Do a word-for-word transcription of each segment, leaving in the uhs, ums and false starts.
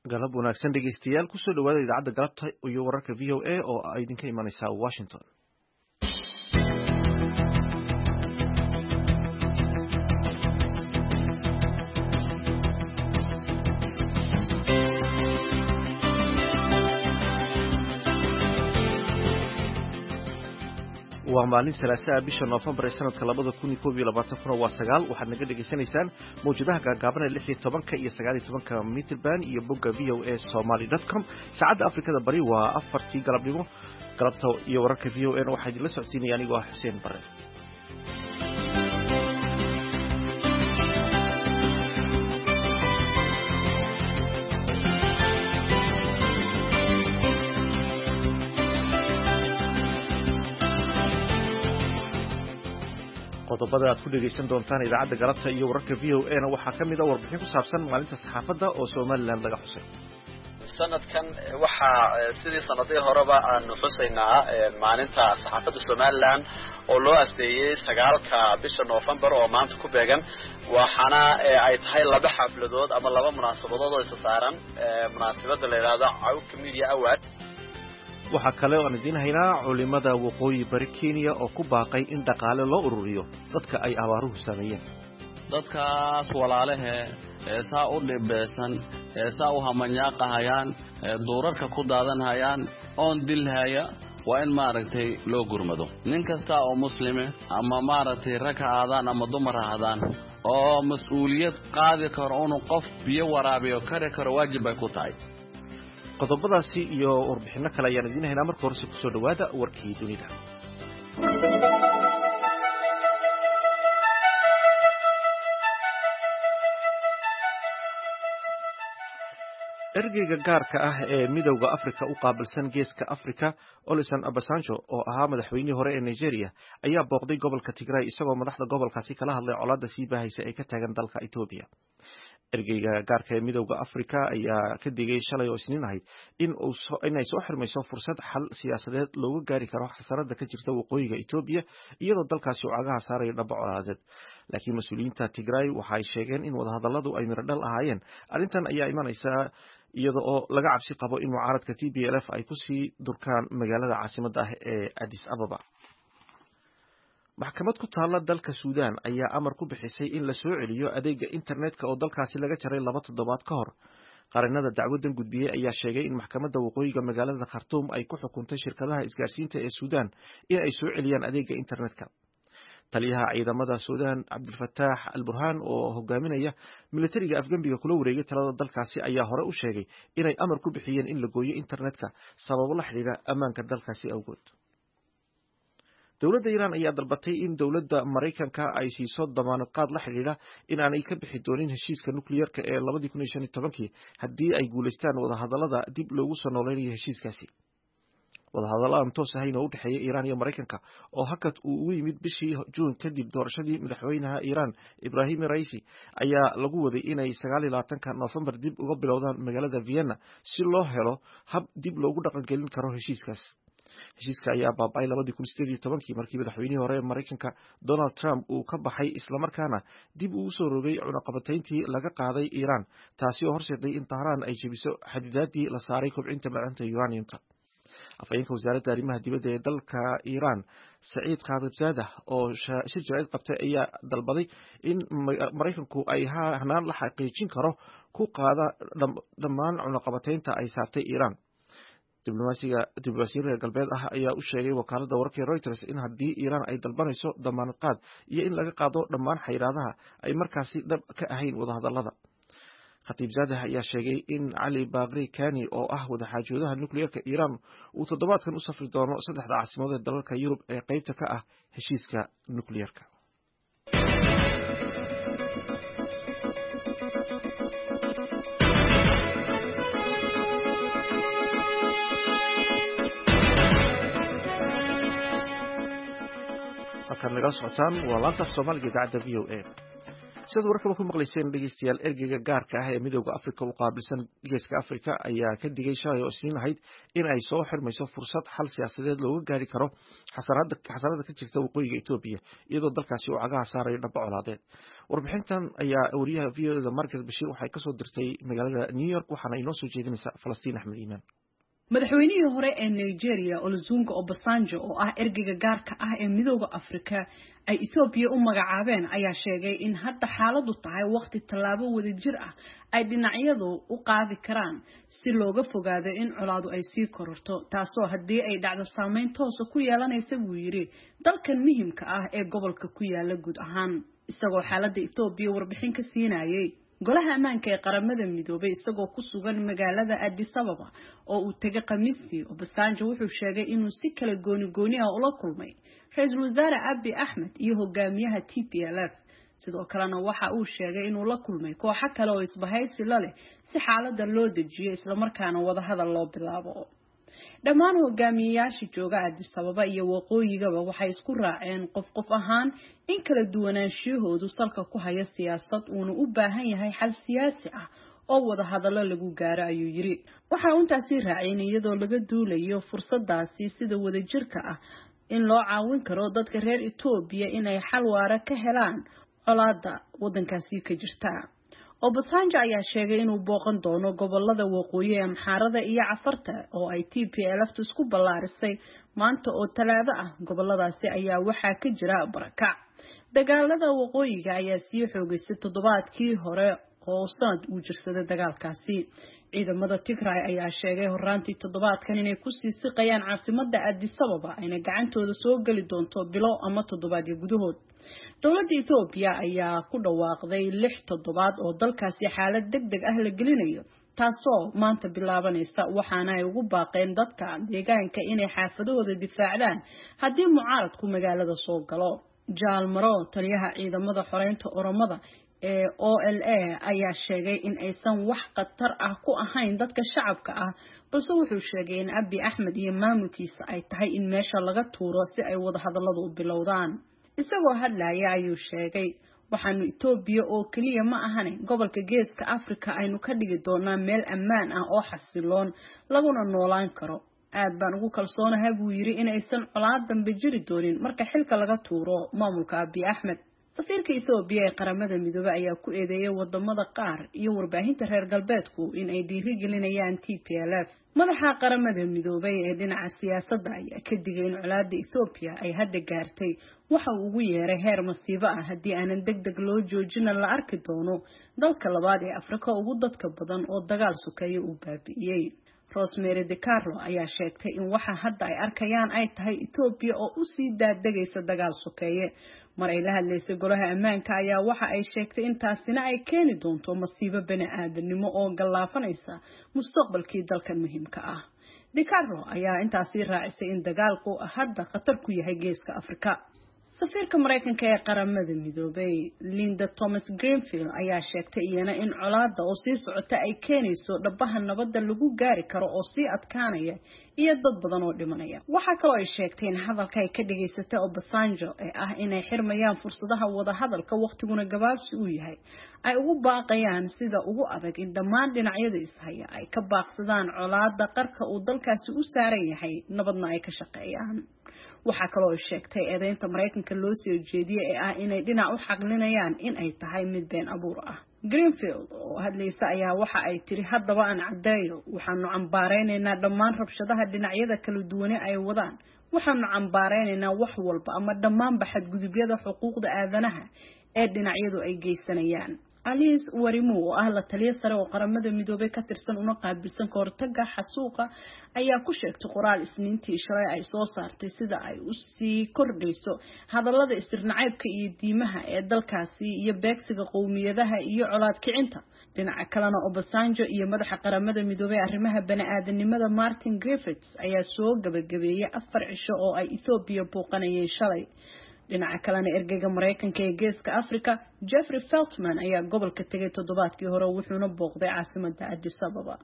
galab wanaagsan dhegeystayaal kusoo dhawaada idaacadda galabta iyo wararka v o a oo idinka imanaysa Washington. waa maalin salaasa bisha November sanadka labada kun iyo koob iyo labaatan kuna waa sagaal waxaad naga dhageysanaysaan mawjadaha gaagaaban ee lix iyo toban iyo sagaal iyo toban meter band iyo bogga v o a somali dot com saacadda Afrikada Bari waa afartii galabnimo galabta iyo wararka v o a waxaa idin la socodsiinaya anigoo ah Xuseen Bare. qodobada aad ku dhageysan doontaan idaacadda galabta iyo wararka v o a na waxaa ka mid ah warbixin ku saabsan maalinta saxaafadda oo Somaliland laga xusay. sanadkan waxaa sidii sanadihii horeba aanu xusaynaa maalinta saxaafadda Somaliland oo loo asteeyay sagaalka bisha November oo maanta ku beegan waxaana ay tahay laba xafladood ama laba munaasabadood oo isa saaran munaasabada la yiraahdo Cawka Media Award. waxaa kale oo aan idin haynaa culimada waqooyi bari Kenya oo ku baaqay in dhaqaale loo ururiyo dadka ay abaaruhu saameeyeen. dadkaas walaalahe ee saa u dhibeysan ee saa u hamanyaaqahayaan ee duurarka ku daadanayaan oon dilhaya waa in maaragtay loo gurmado nin kasta oo muslime ama maaragtay rag ha aadaan ama dumar ha aadaan oo mas'uuliyad qaadi karo inuu qof biyo waraabiyo kari karo waajib ay ku tahay. qodobadaasi iyo warbixino kale ayaan idin haynaa marka hore ku soo dhawaada warkii dunida. ergeyga gaarka ah ee midowga Afrika u qaabilsan geeska Afrika Olusegun Obasanjo oo ahaa madaxweynihii hore ee Nigeria ayaa booqday gobolka Tigray isagoo madaxda gobolkaasi kala hadlay colaadda sii baahaysa ee ka taagan dalka Ethiopia. ergeyga gaarka ee midowga Afrika ayaa ka digay shalay oo isniin ahayd in uu inay soo xirmayso fursad xal siyaasadeed looga gaari karo xasarada ka jirta waqooyiga Ethiopia iyadoo dalkaasi uu cagaha saarayo dhabo colaadeed. laakiin mas'uuliyiinta Tigray waxay sheegeen in wadahadalladu ay miradhal ahaayeen. arrintan ayaa imanaysa iyada oo laga cabsi qabo in mucaaradka T P L F ay ku sii durkaan magaalada caasimadda ah ee Addis Ababa. maxkamad ku taala dalka Suudaan ayaa amar ku bixisay in la soo celiyo adeega internetka oo dalkaasi laga jaray laba toddobaad ka hor. qaranada dacwadan gudbiyay ayaa sheegay in maxkamadda waqooyiga magaalada Khartoum ay ku xukuntay shirkadaha isgaarsiinta ee Suudaan in ay soo celiyaan adeega internetka. taliyaha ciidamada Suudaan Cabdulfataax Al-Burhaan oo hogaaminaya militariga afgambiga kula wareegay talada dalkaasi ayaa hore u sheegay inay amar ku bixiyeen in la gooyo internetka sababo la xiriira ammaanka dalkaasi awgood. dowladda Iran ayaa dalbatay in dowladda Mareykanka ay siiso damaanad qaad la xiriira in aanay ka bixi doonin heshiiska nukliyeerka ee laba kun iyo shan iyo toban haddii ay guuleystaan wadahadallada dib loogu soo nooleynayo heshiiskaasi. wadahadallada toos ahayn oo u dhexeeya Iran iyo Mareykanka oo hakad uu ugu yimid bishii June kadib doorashadii madaxweynaha Iran Ibrahim Raisi ayaa lagu waday inay sagaal iyo labaatanka November dib uga bilowdaan magaalada Vienna si loo helo hab dib loogu dhaqan gelin karo heshiiskaas. heshiiska ayaa baaba'ay laba kun iyo siddeed iyo toban markii madaxweynihii hore ee Mareykanka Donald Trump uu ka baxay isla markaana dib uu soo rogay cunaqabatayntii laga qaaday Iran taasi oo horseeday in Tehran ay jebiso xadidaadii la saaray kobcinta macdanta uraniumta. afayeenka wasaaradda arrimaha dibadda ee dalka Iran Saeed Khatibzadeh oo shir jaraa'id qabtay ayaa dalbaday in Mareykanku ay hanaan la xaqiijin karo ku qaada dhammaan cunaqabataynta ay saartay Iran. diblomaasiga diblomaasiyada reer galbeed ah ayaa u sheegay wakaaladda wararka Reuters in haddii Iran ay dalbanayso damaanad qaad iyo in laga qaado dhammaan xayiraadaha ay markaasi dhab ka ahayn wadahadallada. Khatibzadeh ayaa sheegay in Ali Bagheri Kani oo ah wadaxaajoodaha nukliyeerka Iran uu toddobaadkan u safri doono saddexda caasimadood ee dalalka Yurub ee qaybta ka ah heshiiska nukliyeerka. halkan naga socotaan waa laanta Soomaaliga idaacadda V O A. sida warkaba ku maqlayseen dhegeystayaal ergeyga gaarka ah ee midowda Afrika u qaabilsan geeska Afrika ayaa ka digay shalay oo isniin ahayd in ay soo xirmayso fursad xal siyaasadeed looga gaari karo xasarada xasarada ka jirta waqooyiga Itoobiya iyadoo dalkaasi uu cagaha saarayo dhab colaadeed. Warbixintan ayaa wariyaha V O A da Margaret Bashir waxay ka soo dirtay magaalada New York waxaana inoo soo jeedinaysaa Falastiin Axmed Iimaan. madaxweynihii hore ee Nigeria Olusegun Obasanjo oo ah ergeyga gaarka ah ee midowda Afrika ay Ethiopia u magacaabeen ayaa sheegay in hadda xaaladu tahay waqti tallaabo wadajir ah ay dhinacyadu u qaadi karaan si looga fogaado in colaadu ay sii kororto taasoo haddii ay dhacdo saameyn toos ah ku yeelanaysa buu yiri dalkan muhiimka ah ee gobolka ku yaala guud ahaan isagoo xaaladda Ethiopia warbixin ka siinayay golaha ammaanka ee qaramada midoobay isagoo ku sugan magaalada Addis Ababa oo uu tagay Khamiistii Obasanjo wuxuu sheegay inuu si kala gooni gooni ah ula kulmay ra'iisul wasaare Abiy Ahmed iyo hogaamiyaha T P L F sidoo kalena waxa uu sheegay inuu la kulmay kooxo kale oo isbahaysi la leh si xaaladda loo dejiyo isla markaana wada hadal loo bilaabo dhammaan hogaamiyayaasha jooga Addis Ababa iyo waqooyigaba waxay isku raaceen qof qof ahaan in kala duwanaanshiyahoodu salka ku haya siyaasad uu u baahan yahay xal siyaasi ah oo wada hadallo lagu gaaro ayuu yiri waxa uu intaasi raaceen iyadoo laga duulayo fursadaasi sida wadajirka ah in loo caawin karo dadka reer Itoobiya inay xal waara ka helaan colaadda wadankaasi ka jirta. Obasanjo ayaa sheegay inuu booqan doono gobolada waqooyi ee Amxaarada iyo Cafarta oo ay T P L F isku ballaarisay maanta oo Talaado ah goboladaasi ayaa waxaa ka jira barakac dagaalada waqooyiga ayaa sii xoogaysay toddobaadkii hore oo sanad uu jirsaday dagaalkaasi ciidamada Tigray ayaa sheegay horaantii toddobaadkan inay ku sii siqayaan caasimadda Addis Ababa ayna gacantooda soo gali doonto bilo ama toddobaadyo gudahood dowladda Ethiopia ayaa ku dhawaaqday lix toddobaad oo dalkaasi xaalad degdeg ah la gelinayo taasoo maanta bilaabanaysa waxaana ay ugu baaqeen dadka deegaanka inay xaafadahooda difaacdaan haddii mucaaradku magaalada soo galo Jaalmaro taliyaha ciidamada xoreynta Oromada ee O L A ayaa sheegay in aysan wax khatar ah ku ahayn dadka shacabka ah balse wuxuu sheegay in Abiy Ahmed iyo maamulkiisa ay tahay in meesha laga tuuro si ay wada hadalladu u bilowdaan isagoo hadlaya ayuu sheegay waxaanu Itoobiya oo kaliya ma ahan gobolka geeska Afrika aynu ka dhigi doonaa meel ammaan ah oo xasiloon laguna noolaan karo aad baan ugu kalsoonahay buu yiri in aysan colaad dambe jiri doonin marka xilka laga tuuro maamulka Abiy Ahmed safiirka Ethiopia ee qaramada midoobay ayaa ku eedeeyay wadamada qaar iyo warbaahinta reer galbeedku in ay dhiirigelinayaan T P L F madaxa qaramada midoobay ee dhinaca siyaasadda ayaa ka digay in colaadda Ethiopia ay hadda gaartay waxa uu ugu yeeray heer masiibo ah haddii aanan degdeg loo joojin la arki doono dalka labaad ee Afrika ugu dadka badan oo dagaal sokeeye uu baabi'iyay Rosemary DiCarlo ayaa sheegtay in waxa hadda ay arkayaan ay tahay Ethiopia oo u sii daadegaysa dagaal sokeeye mar ay la hadlaysay golaha ammaanka ayaa waxa ay sheegtay in taasina ay keeni doonto masiibo bani'aadanimo oo galaafanaysa mustaqbalkii dalkan muhiimka ah DiCarlo ayaa intaasi raacisay in dagaalku hadda khatar ku yahay geeska Afrika safiirka Mareykanka ee qaramada midoobay Linda Thomas Greenfield ayaa sheegtay iyana in colaadda oo sii socota ay keenayso dhabaha nabadda lagu gaari karo oo sii adkaanaya iyo dad badan oo dhimanaya waxa kale oo ay sheegtay in hadalka ay ka dhigaysatay Obasanjo ee ah inay xirmayaan fursadaha wada hadalka waqtiguna gabaabsi u yahay ay ugu baaqayaan sida ugu adag in dhammaan dhinacyada ishaya ay ka baaqsadaan colaadda qarka uu dalkaasi u saaran yahay nabadna ay ka shaqeeyaan waxa kale oo sheegtay eedeynta Mareykanka loo soo jeediyay ee ah inay dhinac u xaqlinayaan in ay tahay mid been abuur ah Greenfield oo hadlaysa ayaa waxa ay tiri haddaba aan cadeeyo waxaanu cambaareynaa dhammaan rabshadaha dhinacyada kala duwan ay wadaan waxaanu cambaareynaa wax walba ama dhammaan xadgudubyada xuquuqda aadanaha ee dhinacyadu ay geysanayaan Alice Warimu oo ah la taliye sare oo qaramada midoobay ka tirsan una qaabilsan ka hortagga xasuuqa ayaa ku sheegtay qoraal isniintii shalay ay soo saartay sida ay u sii kordhayso hadallada istirnacaybka iyo diimaha ee dalkaasi iyo beegsiga qowmiyadaha iyo colaad kicinta dhinaca kalena Obasanjo iyo madaxa qaramada midoobay arrimaha bani'aadanimada Martin Griffiths ayaa soo gabagabeeyay afar cisho oo ay Ethiopia booqanayeen shalay dhinaca kalena ergeyga Mareykanka ee geeska Afrika Jeffrey Feltman ayaa gobolka tagay toddobaadkii hore wuxuuna booqday caasimadda Addis Ababa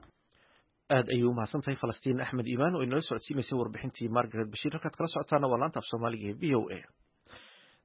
aad ayuu mahadsantahay Falastiin Axmed Iimaan oo inoo socodsiimaysay warbixintii Margaret Bashir halkaad kala socotaana waa laanta af Soomaaliga ee V O A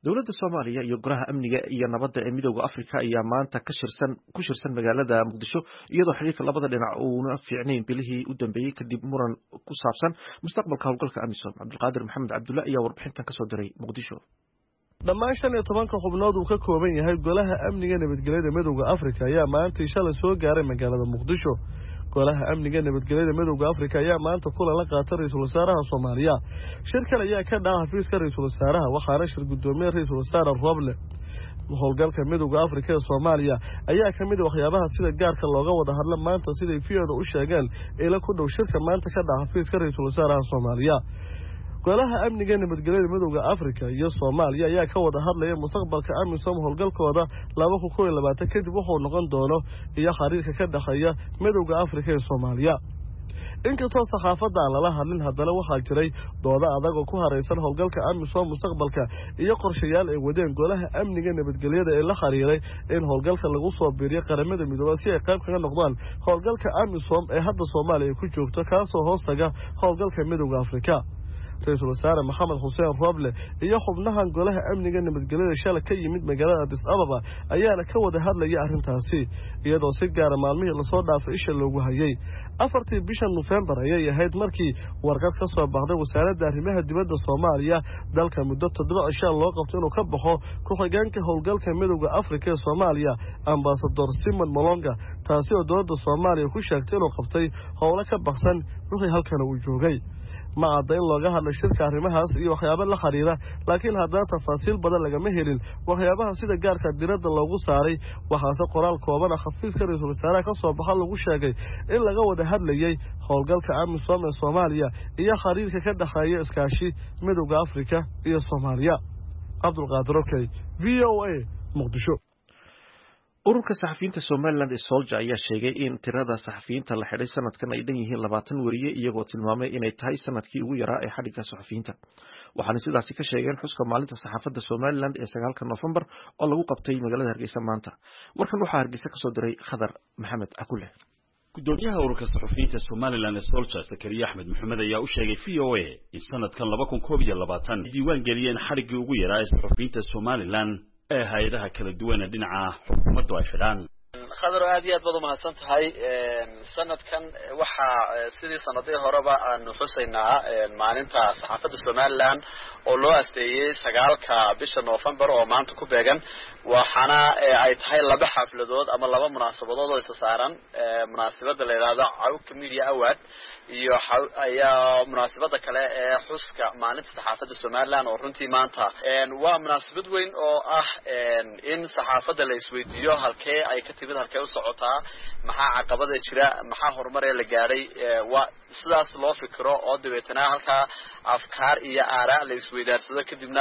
dowladda Soomaaliya iyo golaha amniga iyo nabadda ee midowga Afrika ayaa maanta ka shirsan ku shirsan magaalada Muqdisho iyadoo xiriirka labada dhinac uu una fiicnayn bilihii u dambeeyay kadib muran ku saabsan mustaqbalka howlgalka AMISOM. Cabdulqaadir Maxamed Cabdulla ayaa warbixintan ka soo diray Muqdisho. dhammaan shan iyo tobanka xubnood uu ka kooban yahay golaha amniga nabadgelyada midowga Afrika ayaa maanta shalay soo gaaray magaalada Muqdisho. golaha amniga nabadgelyada midowga Afrika ayaa maanta kulan la qaatay ra'iisul wasaaraha Soomaaliya. shirkan ayaa ka dhacay xafiiska ra'iisul wasaaraha waxaana shir gudoomiye ra'iisul wasaare Roble. howlgalka midowga Afrika ee Soomaaliya ayaa ka mid ah waxyaabaha sida gaarka looga wada hadla maanta siday fiyoda u sheegeen ila ku dhow shirka maanta ka dhacay xafiiska ra'iisul wasaaraha Soomaaliya. golaha amniga nabadgelyada midowga Afrika iyo Soomaaliya ayaa ka wada hadlaya mustaqbalka AMISOM howlgalkooda laba kun iyo labaatan kadib wuxuu noqon doono iyo xiriirka ka dhaxeeya midowga Afrika iyo Soomaaliya. inkastoo saxaafadda aan lala hadlin haddana waxaa jiray doodo adag oo ku hareysan howlgalka AMISOM mustaqbalka iyo qorshayaal ay wadeen golaha amniga nabadgelyada ee la xiriiray in howlgalka lagu soo biiriyo qaramada midoobay si ay qayb kaga noqdaan howlgalka AMISOM ee hadda Soomaaliya ku joogto kaasoo hoostaga howlgalka midowga Afrika. ra'iisul wasaare Maxamed Xuseen Roble iyo xubnahan golaha amniga nabadgelyada shalay ka yimid magaalada Addis Ababa ayaana ka wada hadlaya arrintaasi iyadoo si gaar ah maalmihii la soo dhaafay isha loogu hayay. afartii bisha November ayay ahayd markii warqad ka soo baxday wasaaradda arrimaha dibadda Soomaaliya dalka muddo toddoba cisho loo qabtay inuu ka baxo ku-xigeenka howlgalka midowga Afrika ee Soomaaliya Ambassador Simon Malonga taasi oo dowladda Soomaaliya ku sheegtay inuu qabtay howlo ka baxsan wixii halkan uu joogay. ma cadda in looga hadlo shirka arrimahaas iyo waxyaabo la xiriira laakiin haddana tafaasiil badan lagama helin waxyaabaha sida gaarka diradda loogu saaray waxaase qoraal kooban ah xafiiska ra'iisul wasaaraha ka soo baxa lagu sheegay in laga wada hadlayay howlgalka AMISOM ee Soomaaliya iyo xiriirka ka dhaxeeya iskaashi midowga Afrika iyo Soomaaliya. Cabdulqaadir Okey, V O A, Muqdisho. ururka saxafiyiinta Somaliland ee Soldier ayaa sheegay in tirada saxafiyiinta la xidhay sanadkan ay dhan yihiin labaatan wariye iyagoo tilmaamay inay tahay sanadkii ugu yaraa ee xadhigga saxafiyiinta. waxaana sidaasi ka sheegeen xuska maalinta saxaafadda Somaliland ee sagaalka November oo lagu qabtay magaalada Hargeysa maanta. warkan waxaa Hargeysa ka soo diray Khadar Maxamed Akule. gudoomiyaha ururka saxafiyiinta Somaliland ee Soldier Sakariya Axmed Maxamed ayaa u sheegay V O A in sanadkan laba kun iyo labaatan diiwaan geliyeen xadhiggii ugu yaraa ee saxafiyiinta Somaliland ee hay'adaha kala duwan ee dhinaca xukuumadda ay xidhaan. khadar aad iyo aad baad u mahadsan tahay sanadkan waxaa sidii sanadii horeba aanu xusaynaa maalinta saxaafadda Somaliland oo loo asteeyay sagaalka bisha November oo maanta ku beegan waxaana ay tahay laba xafladood ama laba munaasabadood oo is saaran munaasabada la yiraahdo Cawka Media Award iyo ayaa munaasabada kale ee xuska maalinta saxaafadda Somaliland oo runtii maanta waa munaasabad weyn oo ah in saxaafadda la isweydiiyo halkee ay ka timid halkee u socotaa maxaa caqabada jira maxaa horumar ee la gaaray waa sidaas loo fikiro oo dibeetana halka afkaar iyo aaraa la isweydaarsado kadibna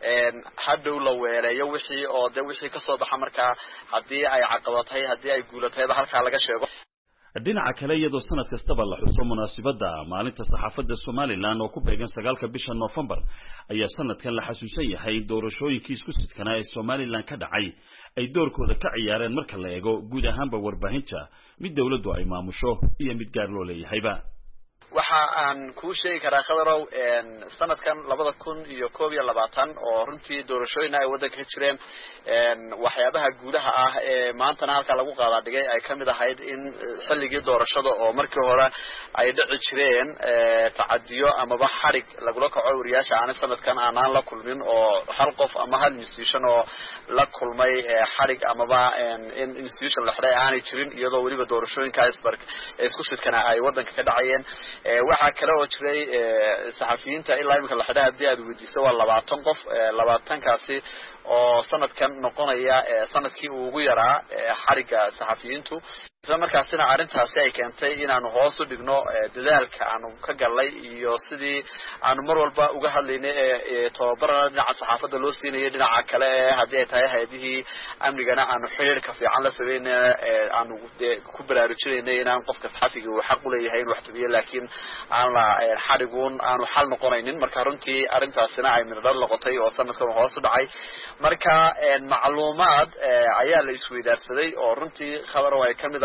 hadhow la weeleeyo wixii oo de wixii ka soo baxa markaa haddii ay caqabatay haddii ay guulatayba halkaa laga sheego. dhinaca kale iyadoo sanad kastaba la xuso munaasabada maalinta saxaafadda Somaliland oo ku beegan sagaalka bisha November ayaa sanadkan la xasuusan yahay doorashooyinkii isku sidkanaa ee Somaliland ka dhacay ay doorkooda ka ciyaareen marka la eego guud ahaanba warbaahinta mid dawladdu ay maamusho iyo mid gaar loo leeyahayba. waxa aan ku sheegi karaa khadarow sanadkan laba kun iyo koob iyo labaatan oo runtii doorashooyin ay wadanka ka jireen waxyaabaha guulaha ah ee maantana halka lagu qaada dhigay ay kamid ahayd in xilligii doorashada oo markii hore ay dhici jireen tacadiyo amaba xarig lagula kaco wariyaasha aan sanadkan aanan la kulmin oo hal qof ama hal institution oo la kulmay xarig amaba in institution la xiray aanay jirin iyadoo waliba doorashooyinka isbark isku sidkana ay wadanka ka dhacayeen. waxaa kale oo jiray saxafiyiinta ilaa imika la xidhay haddii aad weydiiso waa labaatan qof labaatankaasi oo sanadkan noqonaya sanadkii uu ugu yaraa xarigga saxafiyiintu isla markaasina arrintaasi ay keentay inaanu hoos u dhigno dadaalka aanu ka galnay iyo sidii aanu mar walba uga hadlaynay tababarana dhinaca saxaafadda loo siinayay dhinaca kale haddii ay tahay hay-adihii amnigana aanu xiriirka fiican la sameynay aanu ku baraarujinaynay inaan qofka saxafiga uu xaq u leeyahay inuu wax tabiyo laakiin aan la xariguun aanu xal noqonaynin marka runtii arrintaasina ay mirdhal noqotay oo sanadkan hoos u dhacay marka macluumaad ayaa la isweydaarsaday oo runtii khabar ay kamid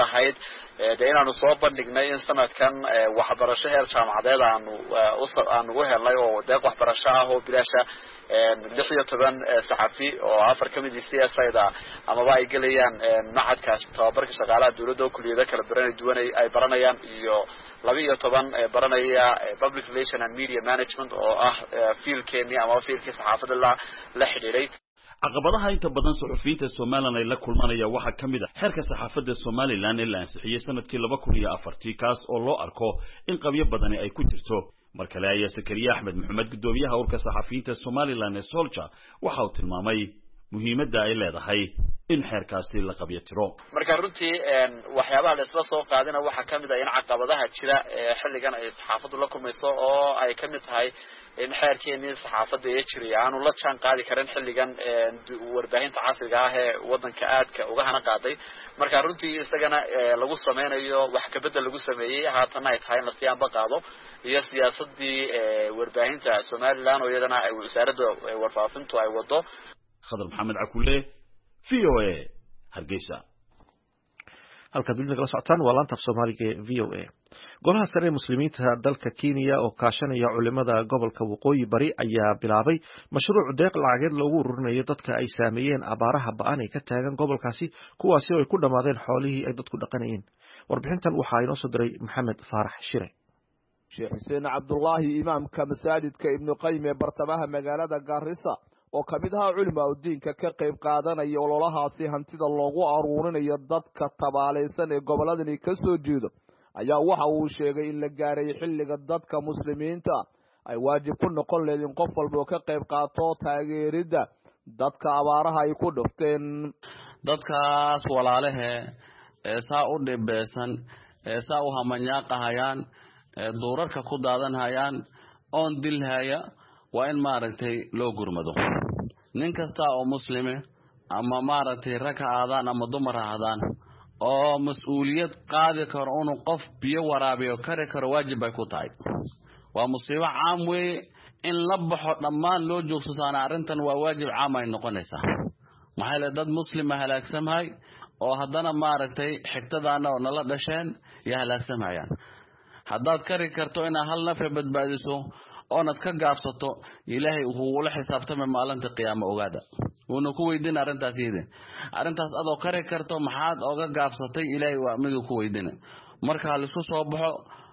ahayd dee inaanu soo bandhignay in sanadkan waxbarasho heer jaamacadeed aanu aanu ugu helnay oo deeq waxbarasho ah oo bilaasha lix iyo toban saxafi oo afar ka mid c s ida amaba ay gelayaan macadkaas tababarka shaqaalaha dawladda oo kuliyado kala baran duwan ay baranayaan iyo laba iyo toban baranaya public relation and media management oo ah fiilkeeni ama fiilkii saxaafadda la la xidhiidhay. caqabadaha inta badan suxufiyiinta Soomaaliland ay la kulmanaya waxa kamid ah xeerka saxaafadda Soomaaliland ee la ansixiyay sanadkii laba kun iyo afar kaas oo loo arko in qabyo badan ay ku jirto. markale ayaa Sakariya Axmed Maxamed gudoomiyaha ururka saxafiyiinta Soomaaliland ee Soldier waxa uu tilmaamay muhiimadda ay leedahay in xeerkaasi la qabyo tiro. marka runtii waxyaabaha la isla soo qaadina waxa kamid ah in caqabadaha jira ee xilligan ay saxaafaddu la kulmayso oo ay kamid tahay in xeerkeeni saxaafadda ee jiray aanu la jaan qaadi karin xilligan warbaahinta casriga ah ee wadanka aadka uga hana qaaday. marka runtii isagana lagu sameynayo wax ka bedel lagu sameeyay haatan ay tahay in la siyaanba qaado iyo siyaasadii warbaahinta Soomaaliland oo iyadana ay wasaaradda warfaafintu ay wado. Khadar Maxamed Cakule V O A Hargeysa. halka dibna kala socotaan waa laanta Soomaaliga V O A. golaha sare muslimiinta dalka Kenya oo kaashanaya culimada gobolka Waqooyi Bari ayaa bilaabay mashruuc deeq lacageed loogu ururinayo dadka ay saameeyeen abaaraha ba'an ee ka taagan gobolkaasi kuwaasi oo ay ku dhamaadeen xoolihii ay dadku dhaqanayeen. warbixintan waxa ay noo soo diray Maxamed Faarax Shire. Sheekh Xuseen Cabdullaahi imaamka masaajidka Ibn Qayyim ee bartamaha magaalada Garissa oo kamid ah culimada diinka ka qayb qaadanaya ololahaasi hantida loogu aruurinayo dadka tabaaleysan ee goboladani ka soo jeedo ayaa waxa uu sheegay in la gaaray xilliga dadka muslimiinta ay waajib ku noqon leedin qof walba oo ka qayb qaato taageerida dadka abaaraha ay ku dhufteen. dadkaas walaalahe ee saa u dhibeysan ee saa u hamanyaaqahayaan ee duurarka ku daadanhayaan oon dilhaya waa in maaragtay loo gurmado. nin kasta oo muslime ama maaragtay rag ha aadaan ama dumar ha aadaan oo mas'uuliyad qaadi karo inuu qof biyo waraabiyo kari karo waajib ay ku tahay. waa musiibo caam weeye in la baxo dhammaan loo joogsataan arrintan waa waajib caam ay noqonaysaa. maxaa yeelay dad muslima halaagsamay oo haddana maaragtay xigtadaana oo nala dhasheen iyo halaagsamayaan. haddaad kari karto inaad hal naf badbaadiso oonad ka gaabsato ilaahay uu la xisaabtamay maalinta qiyaamo ogaada wuuna ku weydiin arrintaas iyada arrintaas adoo kari karto maxaad oga gaabsatay ilaahay waa mid ku weydiin. marka la isku soo baxo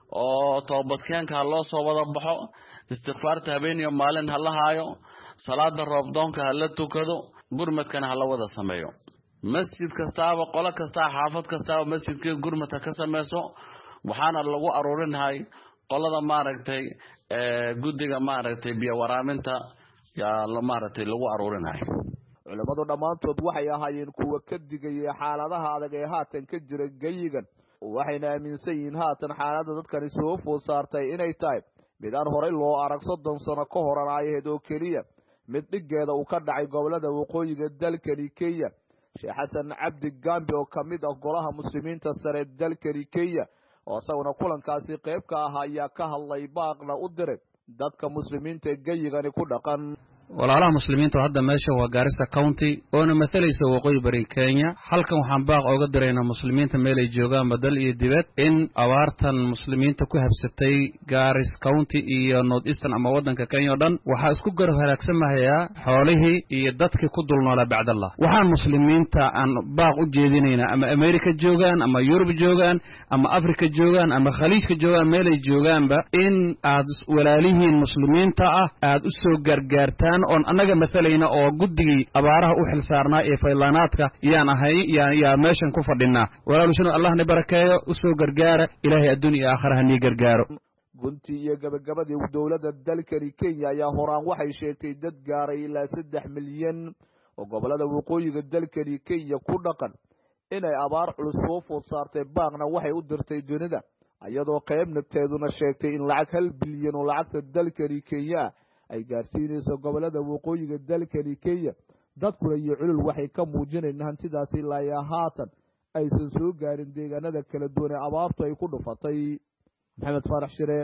oo toobadkeenka loo soo wada baxo istighfaarta habeeniyo maalin ha la haayo salaada roobdoonka ha la tukado gurmadkana ha la wada sameeyo. masjid kastaaba qolo kasta xaafad kastaaba masjidka gurmadka ka sameeso waxaana lagu aruurinahay qolada maaragtay ee gudiga maaragtay biyo waraaminta yaa la maaragtay lagu aruurinahay. culimadu dhamaantood waxay ahaayeen kuwa ka digaya xaaladaha adag ee haatan ka jira gayigan waxayna aaminsan yihiin haatan xaaladda dadkani soo food saartay inay tahay mid aan horey loo arag soddon sano ka hor aayaheed oo keliya mid dhigeeda uu ka dhacay gobolada waqooyiga dalkani Kenya. Sheekh Xasan Cabdi Gambi oo kamid ah golaha muslimiinta sare dalkani Kenya oo asaguna kulankaasi qayb ka ah ayaa ka hadlay baaqna u diray dadka muslimiinta gayigani ku dhaqan. walaalaha muslimiinta hadda meesha waa Garissa County oo masalaysa waqooyi bari Kenya. halkan waxaan baaq uga direynaa muslimiinta meel ay joogaan badal iyo dibad in abaartan muslimiinta ku habsatay Garissa County iyo North Eastern ama wadanka Kenya dhan waxa isku garab halaagsamaya xoolihii iyo dadkii ku dulnoolaa bacdallah. waxaan muslimiinta aan baaq u jeedinaynaa ama America joogaan ama Europe joogaan ama Africa joogaan ama Khaliijka joogaan meel ay joogaanba in aad walaalihiin muslimiinta ah aad u soo gargaartaan on anaga masalayna oo guddigii abaaraha u xil saarnaa ee faylaanaadka yaan ahay yaan yaa meeshan ku fadhinaa. walaalashana allahna barakeeyo u soo gargaara ilaahay adduun iyo aakhiraha ni gargaaro. gunti iyo gabagabadii dawladda dalkani Kenya ayaa horaan waxay sheegtay dad gaaray ilaa saddex milyan oo gobolada waqooyiga dalkani Kenya ku dhaqan inay abaar culus soo food saartay baaqna waxay u dirtay dunida iyadoo qayb nafteeduna sheegtay in lacag hal bilyan oo lacagta dalkani Kenya ay gaarsiinayso gobolada waqooyiga dalkani Kenya. dadkuna iyo culul waxay ka muujinayaan hantidaasi ilaa haatan aysan soo gaarin deegaanada kala duwan ee abaartu ay ku dhufatay. Maxamed Faarax Shire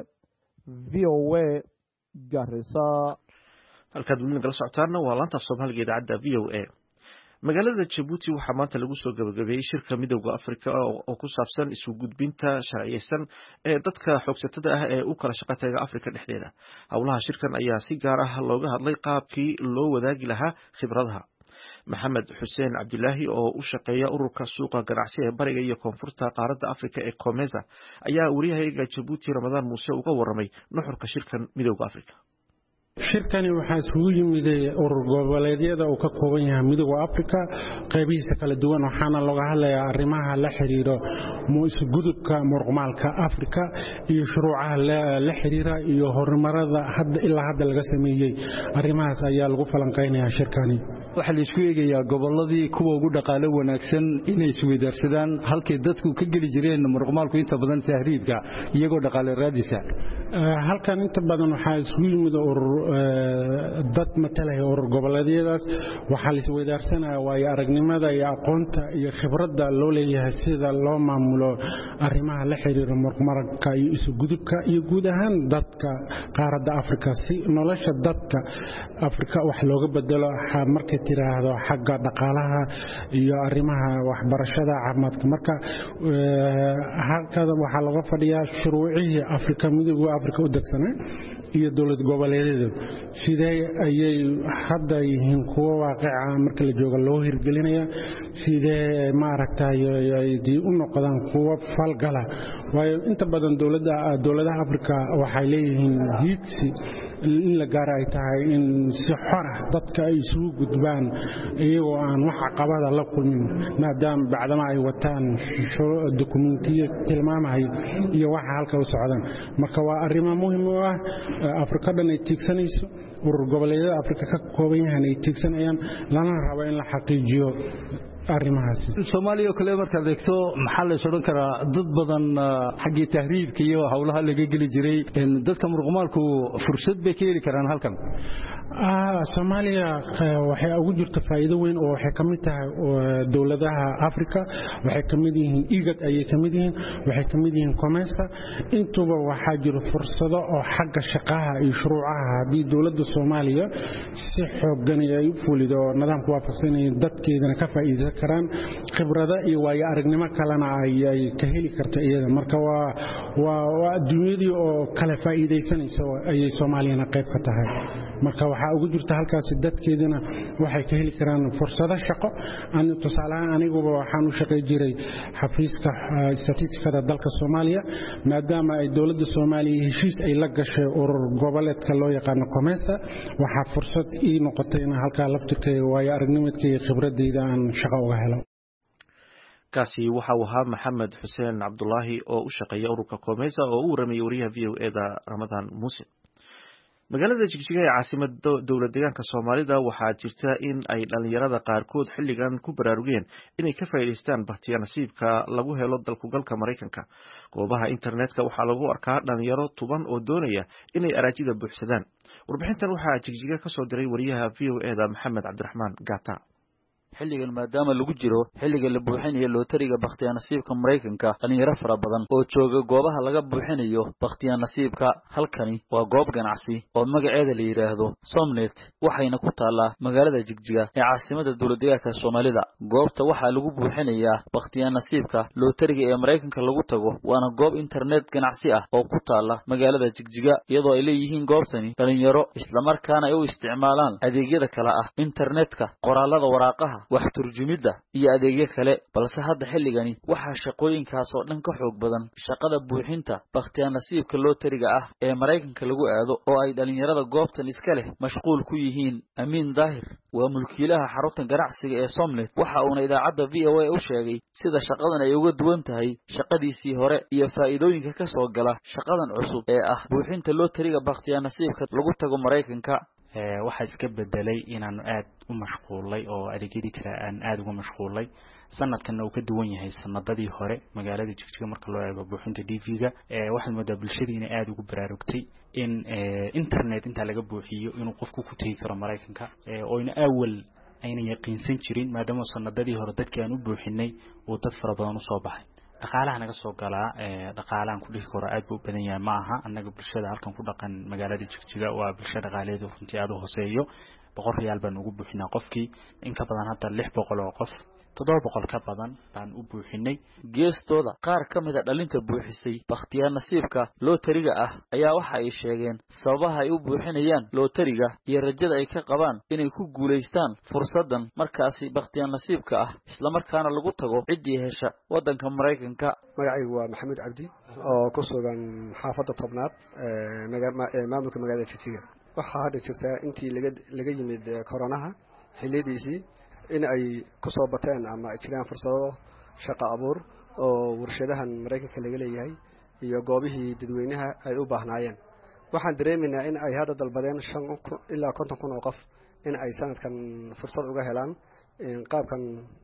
V O A Garissa. halkaad weli nagala socotaana waa laanta Soomaaliga idaacadda V O A. magaalada Djibouti waxaa maanta lagu soo gabagabeeyay shirka midowga Afrika oo ku saabsan isu gudbinta sharciyeysan ee dadka xoogsatada ah ee u kala shaqo taga Afrika dhexdeeda. Howlaha shirkan ayaa si gaar ah looga hadlay qaabkii loo wadaagi lahaa khibradaha. Maxamed Xuseen Cabdilaahi oo u shaqeeya ururka suuqa ganacsiga ee bariga iyo koonfurta qaaradda Afrika ee COMESA ayaa wariyaha Djibouti Ramadaan Muuse uga waramay nuxurka shirkan midowga Afrika. shirkani waxaa isugu yimid urur goboleedyada uu ka kooban yahay midowga Afrika qaybihiisa kala duwan waxaana looga hadlayaa arrimaha la xiriira isgudubka muruqmaalka Afrika iyo shuruucaha la xiriira iyo horumarada hadda ilaa hadda laga sameeyay arrimahaas ayaa lagu falanqeynayaa shirkani. waxa la isku eegayaa goboladii kuwa ugu dhaqaale wanaagsan inay isweydaarsadaan halkii dadku ka geli jireen muruqmaalku inta badan tahriibka iyagoo dhaqaale raadisa. halkan inta badan waxaa isugu yimid urur dad matalaya urur goboleedyadaas waxaa la isweydaarsanaya waayo aragnimada iyo aqoonta iyo khibradda loo leeyahay sida loo maamulo arrimaha la xiriira muruqmaalka iyo isu gudubka iyo guud ahaan dadka qaaradda Afrika si nolosha dadka Afrika wax looga bedelo markay tiraahdo xagga dhaqaalaha iyo arrimaha waxbarashada caafimaadka. marka halkaas waxaa laga fadhiyaa shuruucihii Afrika midowga Afrika u degsanaa iyo dawlad goboleedyada sidee ayay hadda yihiin kuwa waaqica marka la joogo loo hirgelinaya sidee maaragtay ay u noqdaan kuwa falgala waayo inta badan dawladda dawladaha Afrika waxay leeyihiin hiigsi in la gaar ay tahay in si xor ah dadka ay isugu gudbaan iyagoo aan wax caqabada la kulmin maadaama bacdama ay wataan dokumentiyo tilmaamahay iyo waxa halka u socdaan. marka waa arrimo muhiim u ah Afrika dhan ay tiigsanayso urur goboleedyada Afrika ka kooban yahay ay tiigsanayaan lana rabo in la xaqiijiyo arrimahaas. Soomaaliya kale marka deegto maxaa la soo karaa dad badan xagii tahriibka iyo hawlaha laga gali jiray in dadka muruqmaalku fursad bay ka heli karaan halkan. ah Soomaaliya waxay ugu jirto faa'iido weyn oo waxay kamid tahay dawladaha Afrika waxay kamid yihiin IGAD ayay kamid yihiin waxay kamid yihiin COMESA intuba waxaa jira fursado oo xagga shaqaha iyo shuruucaha hadii dawladda Soomaaliya si xooggan ay u fulido nidaamka waafaqsanaya dadkeedana ka faa'iido karaan khibrada iyo waayo aragnimo kalena ay ka heli karto iyada. marka waa waa adduunyadii oo kala faa'iideysanaysa ayay Soomaaliyana qayb ka tahay. marka waxa ugu jirta halkaas dadkeedana waxay ka heli karaan fursado shaqo. aan tusaalahaan aniguba waxaan u shaqeey jiray xafiiska statistikada dalka Soomaaliya maadaama ay dawladda Soomaaliya heshiis ay la gashay urur goboleedka loo yaqaan COMESA waxa fursad ii noqotay in halka laftirkay waayo aragnimadkay khibradeyda aan shaqo uga helo. kaasi waxa uu ahaa Maxamed Xuseen Cabdulaahi oo u shaqeeya ururka COMESA oo u waramay wariyaha V O A da Ramadaan Muuse. magaalada Jigjiga ee caasimadda dawlad deegaanka Soomaalida waxaa jirta in ay dhalinyarada qaarkood xilligan ku baraarugeen inay ka faa'iideystaan bakhtiya nasiibka lagu helo dalku galka Mareykanka. goobaha internetka waxaa lagu arkaa dhalinyaro tuban oo doonaya inay araajida buuxsadaan. warbixintan waxaa Jigjiga ka soo diray wariyaha V O A da Maxamed Cabdiraxmaan Gata. xilligan maadaama lagu jiro xilliga la buuxinayo lootariga bakhtiya nasiibka Mareykanka dhalinyaro fara badan oo jooga goobaha laga buuxinayo bakhtiya nasiibka. halkani waa goob ganacsi oo magaceeda la yiraahdo Somnet waxayna ku taalaa magaalada Jigjiga ee caasimadda dawlad deegaanka Soomaalida. goobta waxaa lagu buuxinayaa bakhtiya nasiibka lootariga ee Mareykanka lagu tago waana goob internet ganacsi ah oo ku taala magaalada Jigjiga iyadoo ay leeyihiin goobtani dhalinyaro isla markaana ay u isticmaalaan adeegyada kala ah internetka qoraalada waraaqaha wax turjumida iyo adeegyo kale. balse hadda xilligani waxa shaqooyinkaas oo dhan ka xoog badan shaqada buuxinta bakhtiya nasiibka lootariga ah ee Mareykanka lagu aado oo ay dhalinyarada goobtan iska leh mashquul ku yihiin. Amin Daahir waa mulkiilaha xarunta ganacsiga ee Somnet waxa uu idaacadda V O A u sheegay sida shaqadan ay uga duwan tahay shaqadiisii hore iyo faa'iidooyinka ka soo gala shaqadan cusub ee ah buuxinta lootariga bakhtiya nasiibka lagu tago Mareykanka. ee waxa iska bedelay inaan aad u mashquulay oo adeegyadii kale aan aad uga mashquulay. sanadkan uu ka duwan yahay sanadadii hore magaalada Jigjiga marka loo eego buuxinta D V-ga ee waxa moodaa bulshadiina aad ugu baraarugtay in internet inta laga buuxiyo inuu qofku ku tagi karo Mareykanka ee oo ina awal ayna yaqiinsan jirin maadaama sanadadii hore dadkii aan u buuxinay oo dad fara badan u soo baxay. dhaqaalaha naga soo galaa dhaqaalahan ku dhigi karo aad buu badan yahay ma aha annaga bulshada halkan ku dhaqan magaalada Jigjiga waa bulshada dhaqaaleed oo runtii aad u hooseeyo boqol riyaal baan ugu buuxinaa qofkii in ka badan hadda lix boqol oo qof toddoba boqol ka badan baan u buuxinay geestooda qaar ka mid a dhalinta buuxisay bakhtiyaar nasiibka lootariga ah ayaa waxa ay sheegeen sababaha ay u buuxinayaan lootariga iyo rajada ay ka qabaan inay ku guulaystaan fursadan markaasi bakhtiyaar nasiibka ah isla markaana lagu tago ciddii hesha waddanka Mareykanka. magacaygu waa Maxamed Cabdi oo ku sugan xaafadda tobnaad ee maamulka magaalada Jigjiga. waxaa hadda jirta intii laga laga yimid koronaha xillidiisii in ay ku soo bateen ama ay jiraan fursado shaqo abuur oo warshadahan Mareykanka laga leeyahay iyo goobihii dadweynaha ay u baahnaayeen. waxaan dareeminaa in ay hadda dalbadeen shan ilaa konton kun oo qof in ay sanadkan fursad uga helaan qaabkan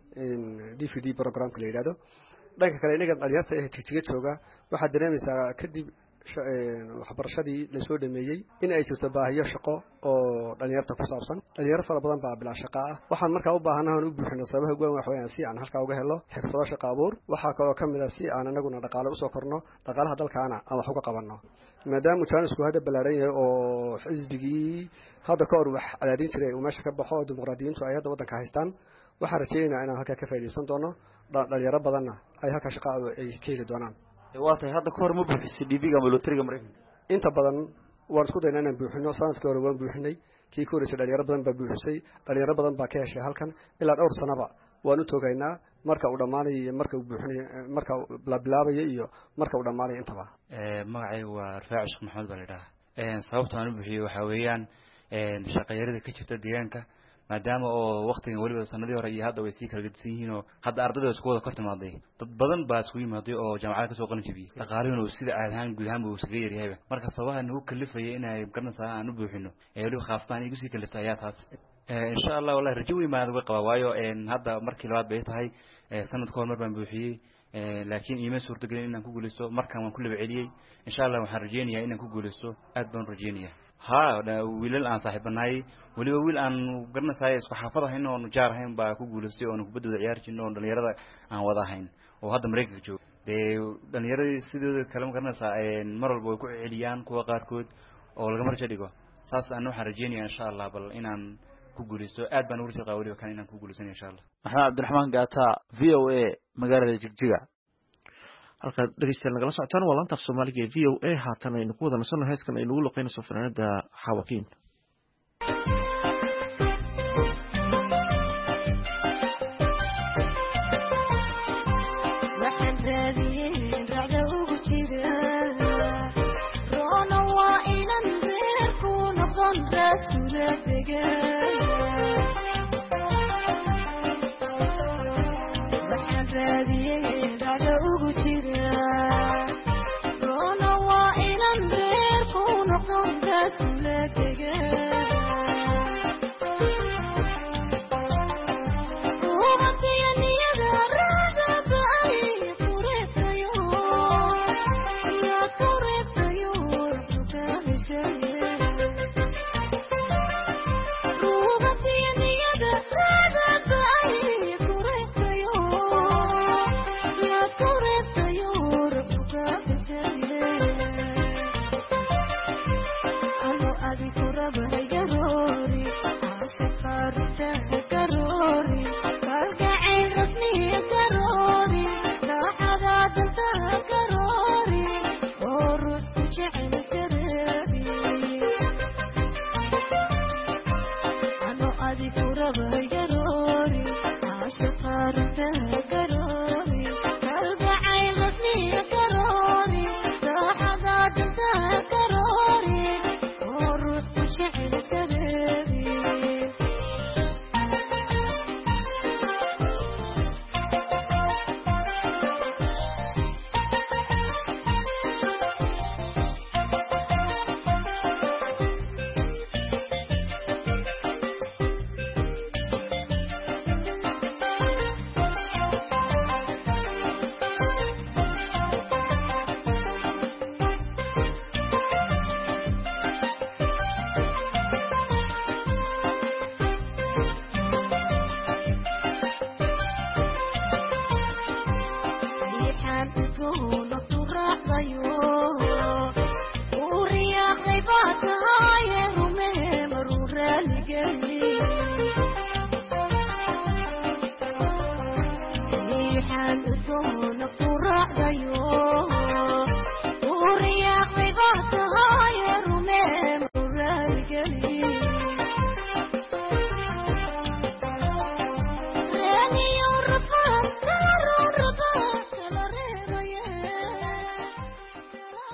D V D programka la yiraahdo. dhanka kale inaga dhalinyarta ee Jigjiga jooga waxaa dareemaysaa kadib waxbarashadii la soo dhameeyay in ay jirto baahiyo shaqo oo dhalinyarta ku saabsan. dhalinyaro fara badan baa bilaa shaqo ah. waxaan markaa u baahanahay in u buuxino sababaha go'an wax weeyaan si aan halka uga helo xirfado shaqo abuur. waxaa kaloo kamid ah si aan anaguna dhaqaale u soo korno dhaqaalaha dalkaana aan wax uga qabanno maadaama jaanisku hadda balaaran yahay oo xisbigii hadda ka hor wax cadaadin jiray uu meesha ka baxo dimuqraadiyiintu ay hadda waddanka haystaan. waxaan rajaynayaa inaan halka ka faa'iideysan doono dhalinyaro badanna ay halka shaqo ay ka heli doonaan. waatay hadda ka hor ma buuxisay D V D-ga ama lootariga Mareykanka? inta badan waan isku daynaa inaan buuxino sanadkii hore waan buuxinay kii ka horeysay dhalinyaro badan baa buuxisay dhalinyaro badan baa ka heshay halkan ilaa dhowr sanaba waan u toogaynaa marka uu dhamaanayo iyo marka uu buuxinayo marka la bilaabayo iyo marka uu dhamaanayo intaba. magacaygu waa Rafaac Sheekh Maxamed baa la yidhaahdaa. sababta aan u buuxiyey waxaa weeyaan shaqayarada ka jirta deegaanka maadaama oo waqtigan waliba sanadii hore iyo hadda way sii kala gadsan yihiin oo hadda ardayda isku wada kor timaaday dad badan baa isku yimaaday oo jaamacada ka soo qalin jabiyay dhaqaalihuna uu sida caadi ahaan guud ahaan uu isaga yaryahay marka sababaha nagu kalifayay inay garanaysaa aan u buuxino ee waliba khaasatan igu sii kaliftay ayaa taas. insha Allah wallahi rajo weyn baan uga qabaa waayo hadda markii labaad bay tahay sanadka hore mar baan buuxiyey laakiin iima suurtagelin inaan ku guuleysto markaan waan ku laba celiyey. insha Allah waxaan rajeynayaa inaan ku guuleysto aad baan rajeynayaa. ها wiilal aan saaxiibanahay waliba wiil aan garanaysaa isku xaafad ahayn oo jaar ahayn baa ku guuleystay oo kubadda ciyaar jirnay oo dhalinyarada aan wada ahayn oo hadda Mareykanka jooga. de dhalinyarada sidoo kale garanaysaa mar walba way ku celiyaan kuwa qaarkood oo laga marja dhigo saas aan waxaan rajeynayaa insha Allah bal inaan ku guuleysto aad baan ugu shaqaa waliba kan inaan ku guuleysan insha Allah. Maxamed Cabdiraxmaan Gaata V O A magaalada Jigjiga. halka dhageystayaal nagala socotaan waa laanta Soomaaliga ee V O A haatan aynu ku wada nasanno heeskan aynu ugu luqeynayso fanaanada Xawakiin. Together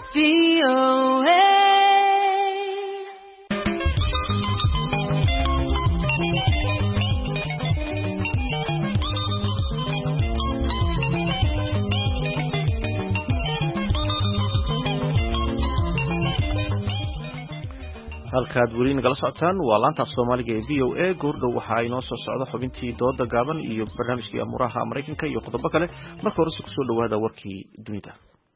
V O A. halkaad weli nagala socotaan waa laanta af soomaaliga ee v o a goordhow waxaa inoo soo socda xubintii dooda gaaban iyo barnaamijkii amuuraha maraykanka iyo qodobo kale marka horese kusoo dhawaada warkii dunida.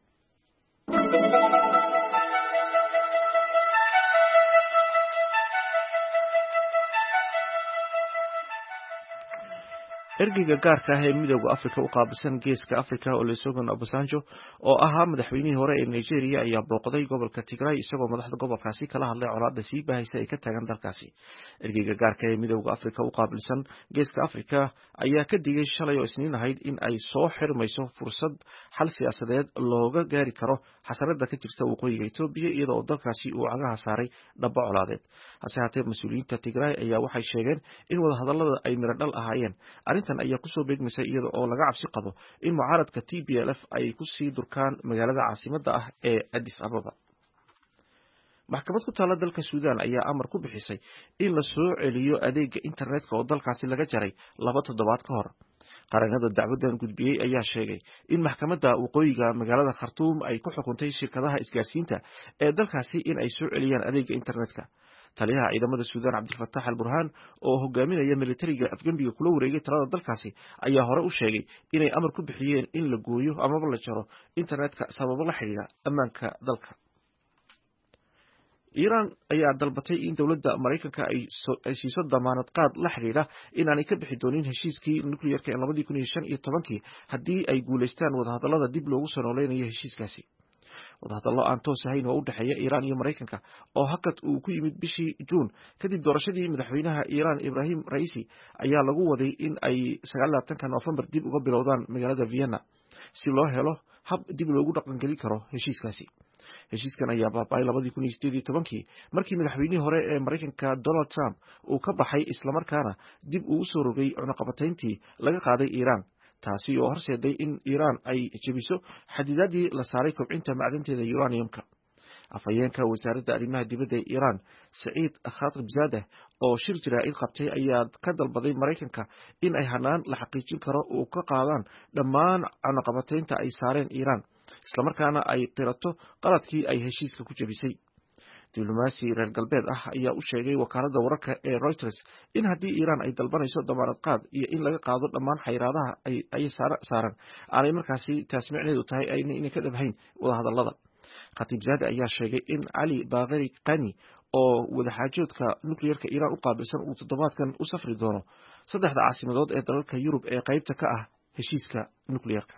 ergeyga gaarka ah ee midowda afrika u qaabilsan geeska afrika olusegun obasanjo oo ahaa madaxweynihii hore ee nigeria ayaa booqday gobolka tigray isagoo madaxda gobolkaasi kala hadlay colaadda sii bahaysa ay ka taagan dalkaasi. ergeyga gaarka ee midowda afrika u qaabilsan geeska afrika ayaa ka digay shalay oo isniin ahayd in ay soo xirmayso fursad xal siyaasadeed looga gaari karo xasarada ka jirta waqooyiga Itoobiya iyadoo dalkaasi uu cagaha saaray dhabo colaadeed. hase haatee mas-uuliyiinta tigray ayaa waxay sheegeen in wadahadalada ay miro dhal ahaayeen. arrintan ayaa kusoo beegmaysay iyada oo laga cabsi qabo in mucaaradka T P L F ay kusii durkaan magaalada caasimadda ah ee Addis Ababa. maxkamad ku taala dalka Suudaan ayaa amar ku bixisay in la soo celiyo adeega internetka oo dalkaasi laga jaray laba toddobaad ka hor. qaranada dacwadan gudbiyey ayaa sheegay in maxkamadda waqooyiga magaalada Khartoum ay ku xukuntay shirkadaha isgaarsiinta ee dalkaasi in ay soo celiyaan adeega internetka. taliyaha ciidamada Suudaan Cabdilfataax al-Burhaan oo hogaaminaya militariga afgambiga kula wareegay talada dalkaasi ayaa hore u sheegay inay amar ku bixiyeen in la gooyo amaba la jaro internetka sababo la xiriira ammaanka dalka. Iiraan ayaa dalbatay in dowladda Mareykanka ay siiso damaanad qaad la xiriira inaanay ka bixi doonin heshiiskii nukliyeerka ee labadii kun iyo shan iyo tobankii haddii ay guuleystaan wadahadallada dib loogu soo nooleynayo heshiiskaasi. wadahadallo aan toos ahayn oo u dhexeeya Iiraan iyo Mareykanka oo hakad uu ku yimid bishii Juun kadib doorashadii madaxweynaha Iiraan Ibrahim Raisi ayaa lagu waday in ay sagaal iyo labaatanka Noofambar dib uga bilowdaan magaalada Vienna si loo helo hab dib loogu dhaqangelin karo heshiiskaasi. heshiiskan ayaa baaba'ay labadii kun iyo sideed iyo tobankii markii madaxweynihii hore ee Mareykanka Donald Trump uu ka baxay islamarkaana dib uu u soo rogay cunaqabatayntii laga qaaday Iiraan, taasi oo horseeday in Iiraan ay jebiso xadidaadii la saaray kobcinta macdanteeda uraniumka. afhayeenka wasaaradda arrimaha dibadda ee Iiraan Saciid Khatibzadeh oo shir jaraa'id qabtay ayaa ka dalbaday Mareykanka in ay hanaan la xaqiijin karo uu ka qaadaan dhammaan cunaqabataynta ay saareen Iiraan islamarkaana ay qirato qaladkii ay heshiiska ku jebisay. diblomaasi reer galbeed ah ayaa u sheegay wakaaladda wararka ee Reuters in haddii Iiraan ay dalbanayso damaanad qaad iyo in laga qaado dhammaan xayiraadaha ay ay saaran aanay markaasi taas micneheedu tahay inay ka dhabhayn wadahadallada. Khatibzadeh ayaa sheegay in Ali Bagheri Qani oo wadaxaajoodka nukliyeerka Iiraan u qaabilsan uu toddobaadkan u safri doono saddexda caasimadood ee dalalka Yurub ee qaybta ka ah heshiiska nukliyeerka.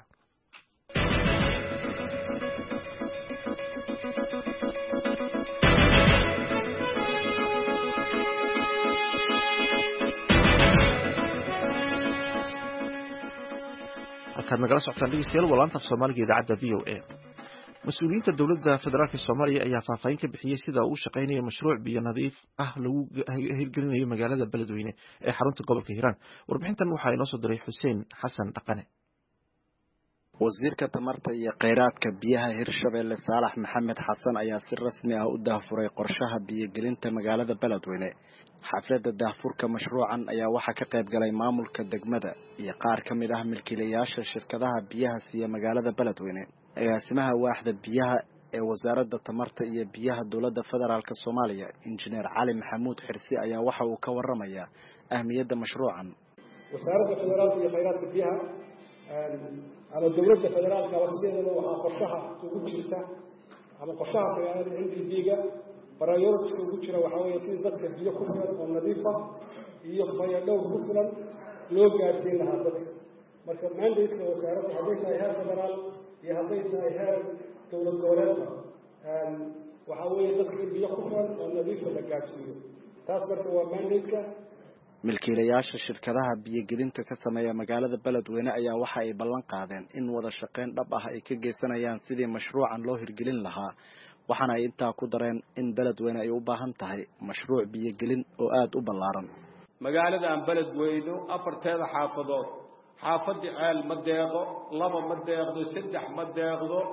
halkaad nagala socotaan dhegeystayaal waa laanta af soomaaliga idaacadda V O A. mas-uuliyiinta dowladda federaalka Soomaaliya ayaa faahfaahin ka bixiyey sida uu u shaqeynayo mashruuc biyo nadiif ah lagu hirgelinayo magaalada Beledweyne ee xarunta gobolka Hiiraan. warbixintan waxaa inoo soo diray Xuseen Xasan Dhaqane. wasiirka tamarta iyo kheyraadka biyaha Hirshabelle Saalax Maxamed Xasan ayaa si rasmi ah u daahfuray qorshaha biyo-gelinta magaalada Beledweyne. xafladda daahfurka mashruucan ayaa waxaa ka qayb galay maamulka degmada iyo qaar ka mid ah milkiilayaasha shirkadaha biyaha siiya magaalada Beledweyne. agaasimaha waaxda biyaha ee wasaaradda tamarta iyo biyaha dowladda federaalka Soomaaliya injineer Cali Maxamuud Xirsi ayaa waxa uu ka waramayaa ahmiyadda mashruucan. wasaaradda federaalka iyo kheyraadka biyaha ama dowladda federaalka wasiirada waxaa qorshaha ugu jirta ama qorshaha magaalada N D B-ga priority ugu jira waxa weeye sidii dadka biyo ku filan oo nadiif ah iyo biyo dhow ku filan loo gaarsiin lahaa dadka. marka mandate-ka wasaaradda hadday tahay heer federaal iyo hadday tahay heer dowlad goboleedka waxa weeye dadka biyo ku filan oo nadiif la gaarsiiyo. taas marka waa mandate-ka. milkiilayaasha shirkadaha biyo-gelinta ka sameeya magaalada Beledweyne ayaa waxa ay ballan qaadeen in wada shaqeyn dhab ah ay ka geysanayaan sidii mashruucan loo hirgelin lahaa, waxaana ay intaa ku dareen in Beledweyne ay u baahan tahay mashruuc biyo-gelin oo aad u ballaaran. magaaladan Beledweyne afarteeda xaafadood xaafadii ceel ma deeqo, laba ma deeqdo, saddex ma deeqdo,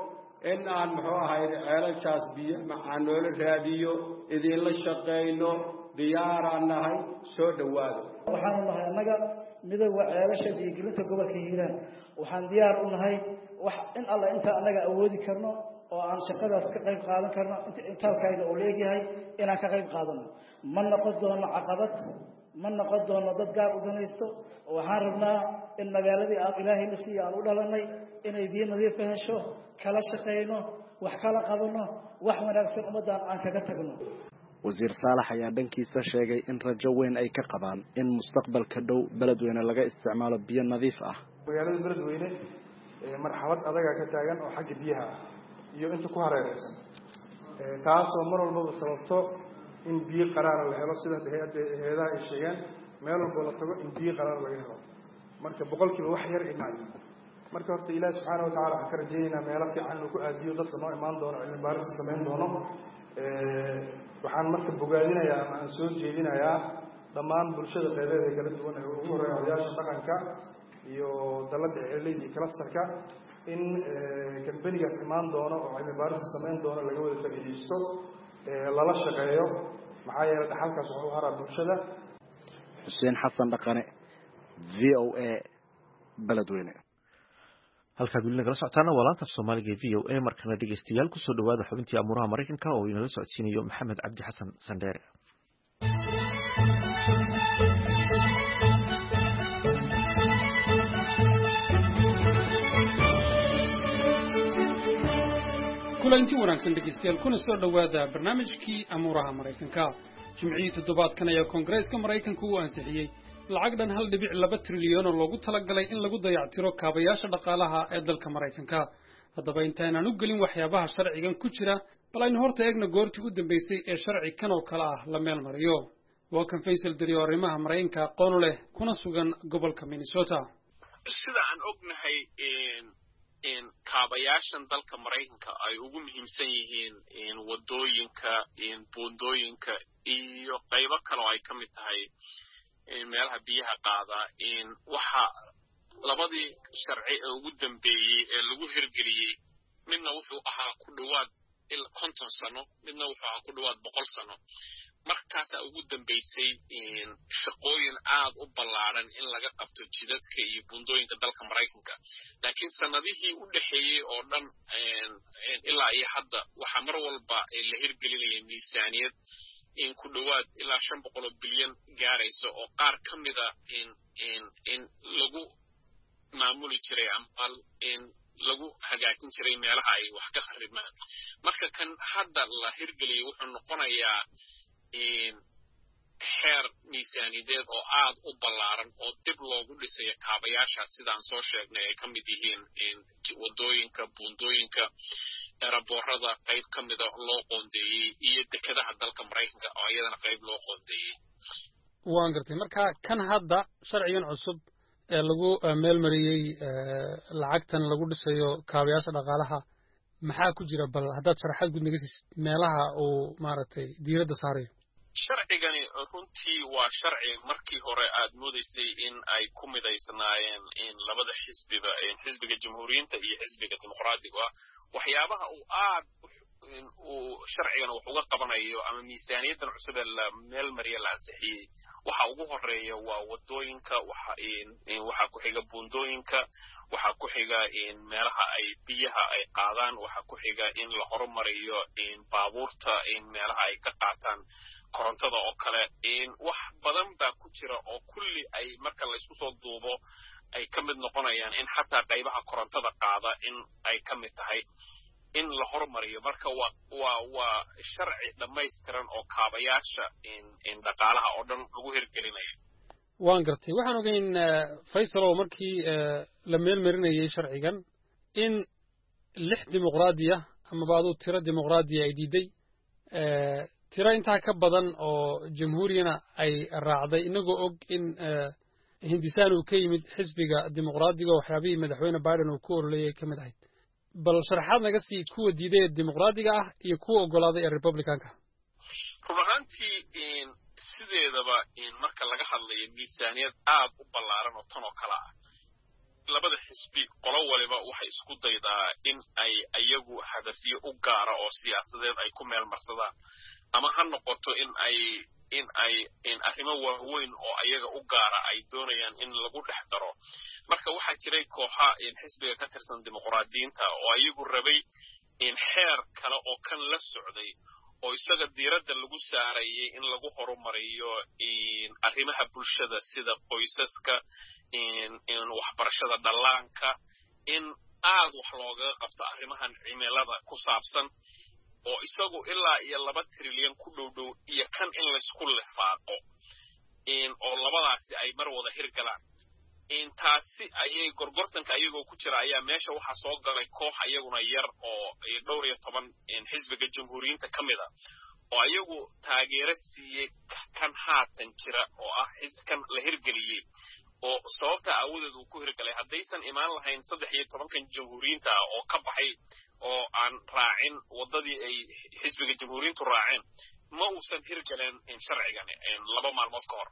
in aan muxuu ahay ceelashaas biyo macaan noola raadiyo idinla shaqayno diyaaraan nahay soo dhowaado waxaanu nahay annaga midowga ceelasha biyogelinta gobolka hiiraan waxaan diyaar u nahay wax in alla inta annaga awoodi karno oo aan shaqadaas ka qayb qaadan karno intaalkayna uu leegyahay inaan ka qayb qaadano ma noqon doono caqabad ma noqon doono dad gaar u danaysto waxaan rabnaa in magaaladii aan ilaahay na siiyo aan u dhalanay inay biyo nadiif ka hesho kala shaqayno wax kala qabano wax wanaagsan ummaddan aan kaga tagno wasiir saalax ayaa dhankiisa sheegay in rajo weyn ay ka qabaan in mustaqbalka dhow beledweyne laga isticmaalo biyo nadiif ah magaalada beledweyne marxalad adaga ka taagan oo xagga biyaha ah iyo inta ku hareeraysan taasoo mar walbaba sababto in biyo qaraara la helo sida hay-adaha ay sheegeen meel walboo la tago in biyo qaraara laga helo marka boqolkiiba wax yar imaay marka horta ilaahi subxaana watacaala waxaan ka rajaynaynaa meelo fiican inuu ku aadiyo dadka noo imaan doono cilmi baaris samayn doono waxaan marka bogaadinayaa ama aan soo jeedinayaa dhammaan bulshada qeybeeda kala duwan ee ugu horeeya odayaasha dhaqanka iyo dalada ceeleyda iyo clusterka in kambanigaas imaan doono oo cilmi baaris samayn doono laga wada faa'iidaysto lala shaqeeyo maxaa yeelay dhaxalkaas wuxuu u haraa bulshada xuseen xasan dhaqane v o a beledweyne halkaad weli nagala socotaana waa laanta af soomaaliga e v o a markana dhegeystayaal kusoo dhawaada xubintii amuuraha maraykanka oo inala socodsiinayo maxamed cabdi xasan sandheere kulanti wanaagsan dhegeystayaal kuna soo dhawaada barnaamijkii amuuraha maraykanka jimcihii toddobaadkan ayaa koongareeska maraykanka uu ansixiyey lacag dhan hal dhibic laba trilyan oo loogu talagalay in lagu dayactiro kaabayaasha dhaqaalaha ee dalka maraykanka haddaba intaynaan u gelin waxyaabaha sharcigan ku jira bal aynu horta eegna goortii u dambaysay ee sharci kan oo kale ah la meel mariyo waa kan faysal dariyo arrimaha maraykanka aqoon u leh kuna sugan gobolka minnesota sida aan ognahay kaabayaashan dalka maraykanka ay ugu muhiimsan yihiin wadooyinka buundooyinka iyo qaybo kale oo ay ka mid tahay meelaha biyaha qaada waxa labadii sharci ee ugu dambeeyey ee lagu hirgeliyey midna wuxuu ahaa ku dhowaad konton sano midna wuxuu ahaa ku dhowaad boqol sano markaasaa ugu dambaysay shaqooyin aad u ballaaran in laga qabto jidadka iyo buundooyinka dalka maraykanka laakiin sanadihii u dhexeeyey oo dhan ilaa iyo hadda waxaa mar walba la hirgelinaya miisaaniyad in ku dhowaad ilaa shan boqol oo bilyan gaaraysa oo qaar ka mida in in in lagu maamuli jiray ama in lagu hagaajin jiray meelaha ay wax ka kharibmaan marka kan hadda la hirgeliyey wuxuu noqonayaa xeer miisaaniyadeed oo aad u ballaaran oo dib loogu dhisayo kaabayaashaas sidaan soo sheegnay ay ka mid yihiin wadooyinka buundooyinka eraboorada qayb ka mida loo qoondeeyey iyo dekedaha dalka maraykanka oo iyadana qayb loo qoondeeyey waan gartay marka kan hadda sharcigan cusub ee lagu meel mariyey lacagtan lagu dhisayo kaabayaasha dhaqaalaha maxaa ku jira bal haddaad sharaxaad guud naga siisid meelaha uu maaragtay diiradda saarayo sharcigani runtii waa sharci markii hore aad moodaysay in ay ku midaysnaayeen in labada xisbiba xisbiga jamhuuriyiinta iyo xisbiga dimuqraadiga ah waxyaabaha uu aad uu sharcigana wax uga qabanayo ama miisaaniyaddan cusub ee la meel mariya la ansixiyey waxa ugu horeeya waa wadooyinka waxa ku xiga buundooyinka waxa ku xiga meelaha ay biyaha ay qaadaan waxa ku xiga in la horumariyo baabuurta meelaha ay ka qaataan korontada oo kale wax badan baa ku jira oo kulli ay marka la isku soo duubo ay ka mid noqonayaan in xataa qaybaha korontada qaada in ay ka mid tahay in la horumariyo marka waa waa waa sharci dhammaystiran oo kaabayaasha in dhaqaalaha oo dhan lagu hirgelinayo waan gartay waxaan ogeyn faysal oo markii la meel marinayay sharcigan in lix dimuqraadiya ama baaduu tiro dimuqraadiya ay diiday tiro intaa ka badan oo jamhuuriyana ay raacday inagoo og in hindisaan uu ka yimid xisbiga dimuqraadiga waxyaabihii madaxweyne biden uu ku ololeeyay ka mid ahayd bal sharaxaad naga sii kuwa diiday ee dimuqraadiga ah iyo kuwa oggolaaday ee republicanka run ahaantii sideedaba marka laga hadlayo miisaaniyad aad u ballaaran oo tan oo kale ah labada xisbi qolo waliba waxay isku daydaa in ay ayagu hadafyo u gaara oo siyaasadeed ay ku meel marsadaan ama ha noqoto in ay in ay in arrimo waaweyn oo ayaga u gaara ay doonayaan in lagu dhex daro marka waxaa jiray kooxa in xisbiga ka tirsan dimuqraadiyiinta oo ayagu rabay in xeer kale oo kan la socday oo isaga diiradda lagu saarayay in lagu horumariyo in arrimaha bulshada sida qoysaska in in waxbarashada dhallaanka in aad wax looga qabto arrimahan cimilada ku saabsan oo isagu ilaa iyo laba trilyan ku dhow dhow iyo kan in laysku lifaaqo in oo labadaasi ay mar wada hirgalaan in taasi ayay gorgortanka ayagoo ku jira ayaa meesha waxaa soo galay koox ayaguna yar oo dhowr iyo toban in xisbiga jamhuuriyiinta ka mid a oo ayagu taageero siiyey kan haatan jira oo ah kan la hirgeliyey oo sababta awoodeed uu ku hirgalay haddaysan imaan lahayn saddex iyo tobankan jamhuuriyiinta ah oo ka baxay oo aan raacin waddadii ay xisbiga jamhuuriyiintu raaceen ma uusan hirgaleen in sharcigan laba maalmood ka hor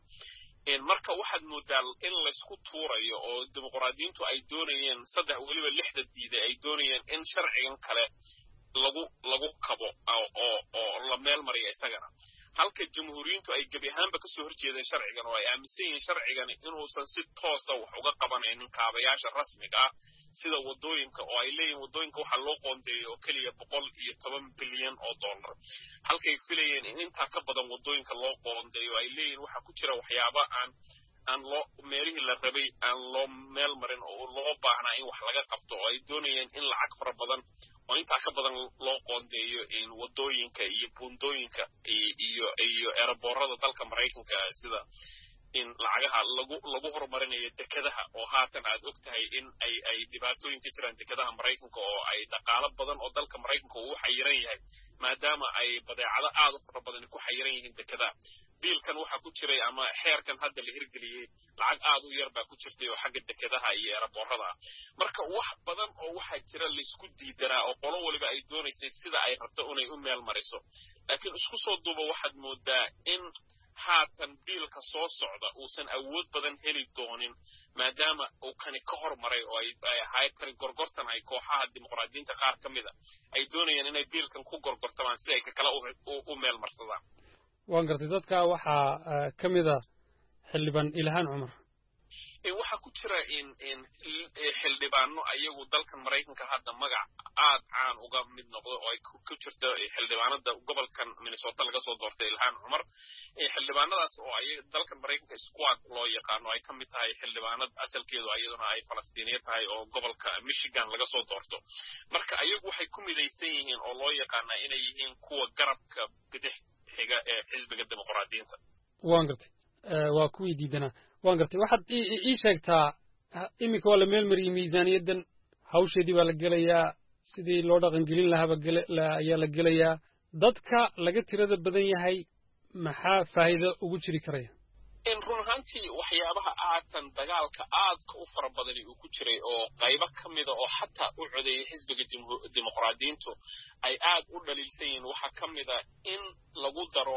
marka waxaad moodaa in laysku tuurayo oo dimuqraadiyiintu ay doonayeen saddex weliba lixda diiday ay doonayeen in sharcigan kale lagu lagu kabo oo oo la meel mariyo isagana halka jamhuuriyiintu ay gebi ahaanba ka soo horjeedeen sharcigan oo ay aaminsan yihiin sharcigan inuusan si toosa wax uga qabanaynin kaabayaasha rasmiga ah sida waddooyinka oo ay leeyihiin waddooyinka waxaa loo qoondeeyey oo keliya boqol iyo toban bilyan oo dollar halkay filayeen in intaa ka badan waddooyinka loo qoondeeyo ay leeyihiin waxaa ku jira waxyaaba aan aan loo meelihii la rabay aan loo meel marin oo loo baahnaa in wax laga qabto oo ay doonayeen in lacag fara badan oo intaa ka badan loo qoondeeyo in waddooyinka iyo buundooyinka iyo iyo eeraboorada dalka maraykanka sida in lacagaha lagu lagu horumarinayo dekedaha oo haatan aad og tahay in ay ay dhibaatooyin ka jiraan dekedaha maraykanka oo ay dhaqaalo badan oo dalka maraykanka uu xayiran yahay maadaama ay badeecado aad u fara badan ku xayiran yihiin dekedaha biilkan waxaa ku jiray ama xeerkan hadda la hirgeliyey lacag aad u yar baa ku jirtay oo xagga dekedaha iyo eeraboorada ah marka wax badan oo waxaa jira laysku diidanaa oo qolo waliba ay doonaysay sida ay rabto inay u meel mariso laakiin isku soo duuba waxaad moodaa in haatan biilka soo socda uusan awood badan heli doonin maadaama uu kani ka hormaray oo ay ahayd kani gorgortan ay kooxaha dimuqraadiyiinta qaar ka mid a ay doonayaan inay biilkan ku gorgortamaan si ay kakala u meel marsadaan waan gartay dadka waxaa ka mid a xildhibaan ilhaan cumar waxaa ku jira in in xildhibaano ayagu dalkan maraykanka hadda magac aad caan uga mid noqdo oo ay ku jirto xildhibaanada gobolkan minnesota laga soo doortay ilhaan cumar xildhibaanadaas oo ay dalkan maraykanka squad loo yaqaano ay ka mid tahay xildhibaanad asalkeedu iyaduna ay falastiiniya tahay oo gobolka michigan laga soo doorto marka ayagu waxay ku midaysan yihiin oo loo yaqaanaa inay yihiin kuwa garabka bidix xiga ee xisbiga dimuqraadiyiinta waan gartay waa kuwii diidanaa waan gartay waxaad ii sheegtaa iminka waa la meel mariyey miisaaniyaddan hawsheedii baa la gelayaa sidii loo dhaqangelin lahaaba ayaa la gelayaa dadka laga tirada badan yahay maxaa faa'iido ugu jiri karaya in run ahaantii waxyaabaha aatan dagaalka aadka u fara badani uu ku jiray oo qaybo ka mida oo xataa u codeeyey xisbiga dimuqraadiyiintu ay aad u dhaliilsan yihiin waxaa ka mida in lagu daro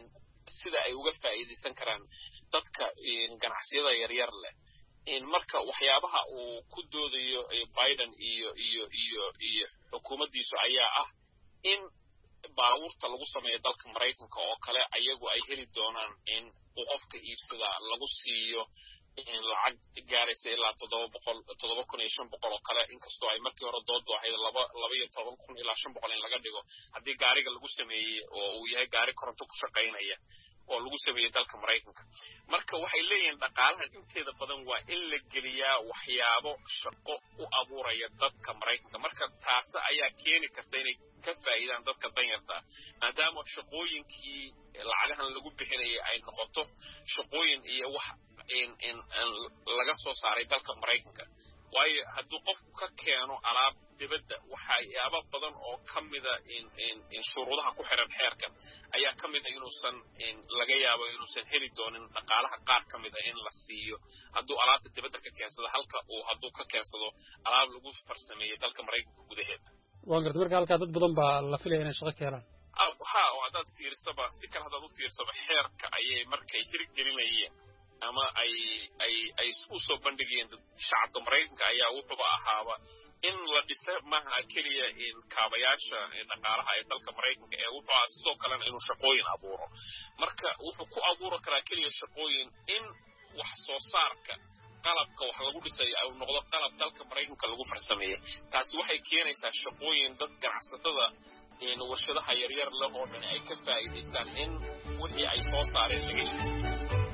sida ay uga faa'iidaysan karaan dadka ganacsiyada yaryar leh in marka waxyaabaha uu ku doodayo Biden iyo iyo iyo iyo xukuumaddiisu ayaa ah in baabuurta lagu sameeyo dalka maraykanka oo kale ayagu ay heli doonaan in qofka iibsada lagu siiyo in lacag gaaraysa ilaa toddoba boqol toddoba kun iyo shan boqol oo kale inkastoo ay markii hore doodu ahayd laba laba iyo toban kun ilaa shan boqol in laga dhigo haddii gaariga lagu sameeyey oo uu yahay gaari koronto ku shaqaynaya oo lagu sameeyey dalka maraykanka marka waxay leeyihiin dhaqaalahan inteeda badan waa in la geliyaa waxyaabo shaqo u abuuraya dadka maraykanka marka taasi ayaa keeni karta inay ka faa'iidaan dadka danyarta maadaama shaqooyinkii lacagahan lagu bixinayay ay noqoto shaqooyin iyo wax in in laga soo saaray dalka maraykanka waayo hadduu qofku ka keeno alaab dibadda waxyaaba badan oo ka mida in in in shuruudaha ku xiran xeerkan ayaa ka mida inuusan in laga yaabo inuusan heli doonin dhaqaalaha qaar ka mida in la siiyo hadduu alaabta dibadda ka keensado halka uu hadduu ka keensado alaab lagu farsameeyey dalka maraykanka gudaheeda waan gartay marka halkaa dad badan baa la filaya inay shaqo ka helaan ha oo haddaad fiirsaba si kale haddaad u fiirsaba xeerka ayay markay hirgelinayeen ama ay ay ay u soo bandhigeen shacabka Mareykanka ayaa wuxuuba ahaaba in la dhisay maaha keliya in kaabayaasha dhaqaalaha ee dalka Mareykanka ee wuxuu ah sidoo kale inuu shaqooyin abuuro marka wuxuu ku abuuro karaa keliya shaqooyin in wax soo saarka qalabka wax lagu dhisay ay noqdo qalab dalka Mareykanka lagu farsameeyo taasi waxay keenaysaa shaqooyin dad ganacsatada in warshadaha yaryar leh oo dhan ay ka faa'iideystaan in wixii ay soo saareen laga iibsado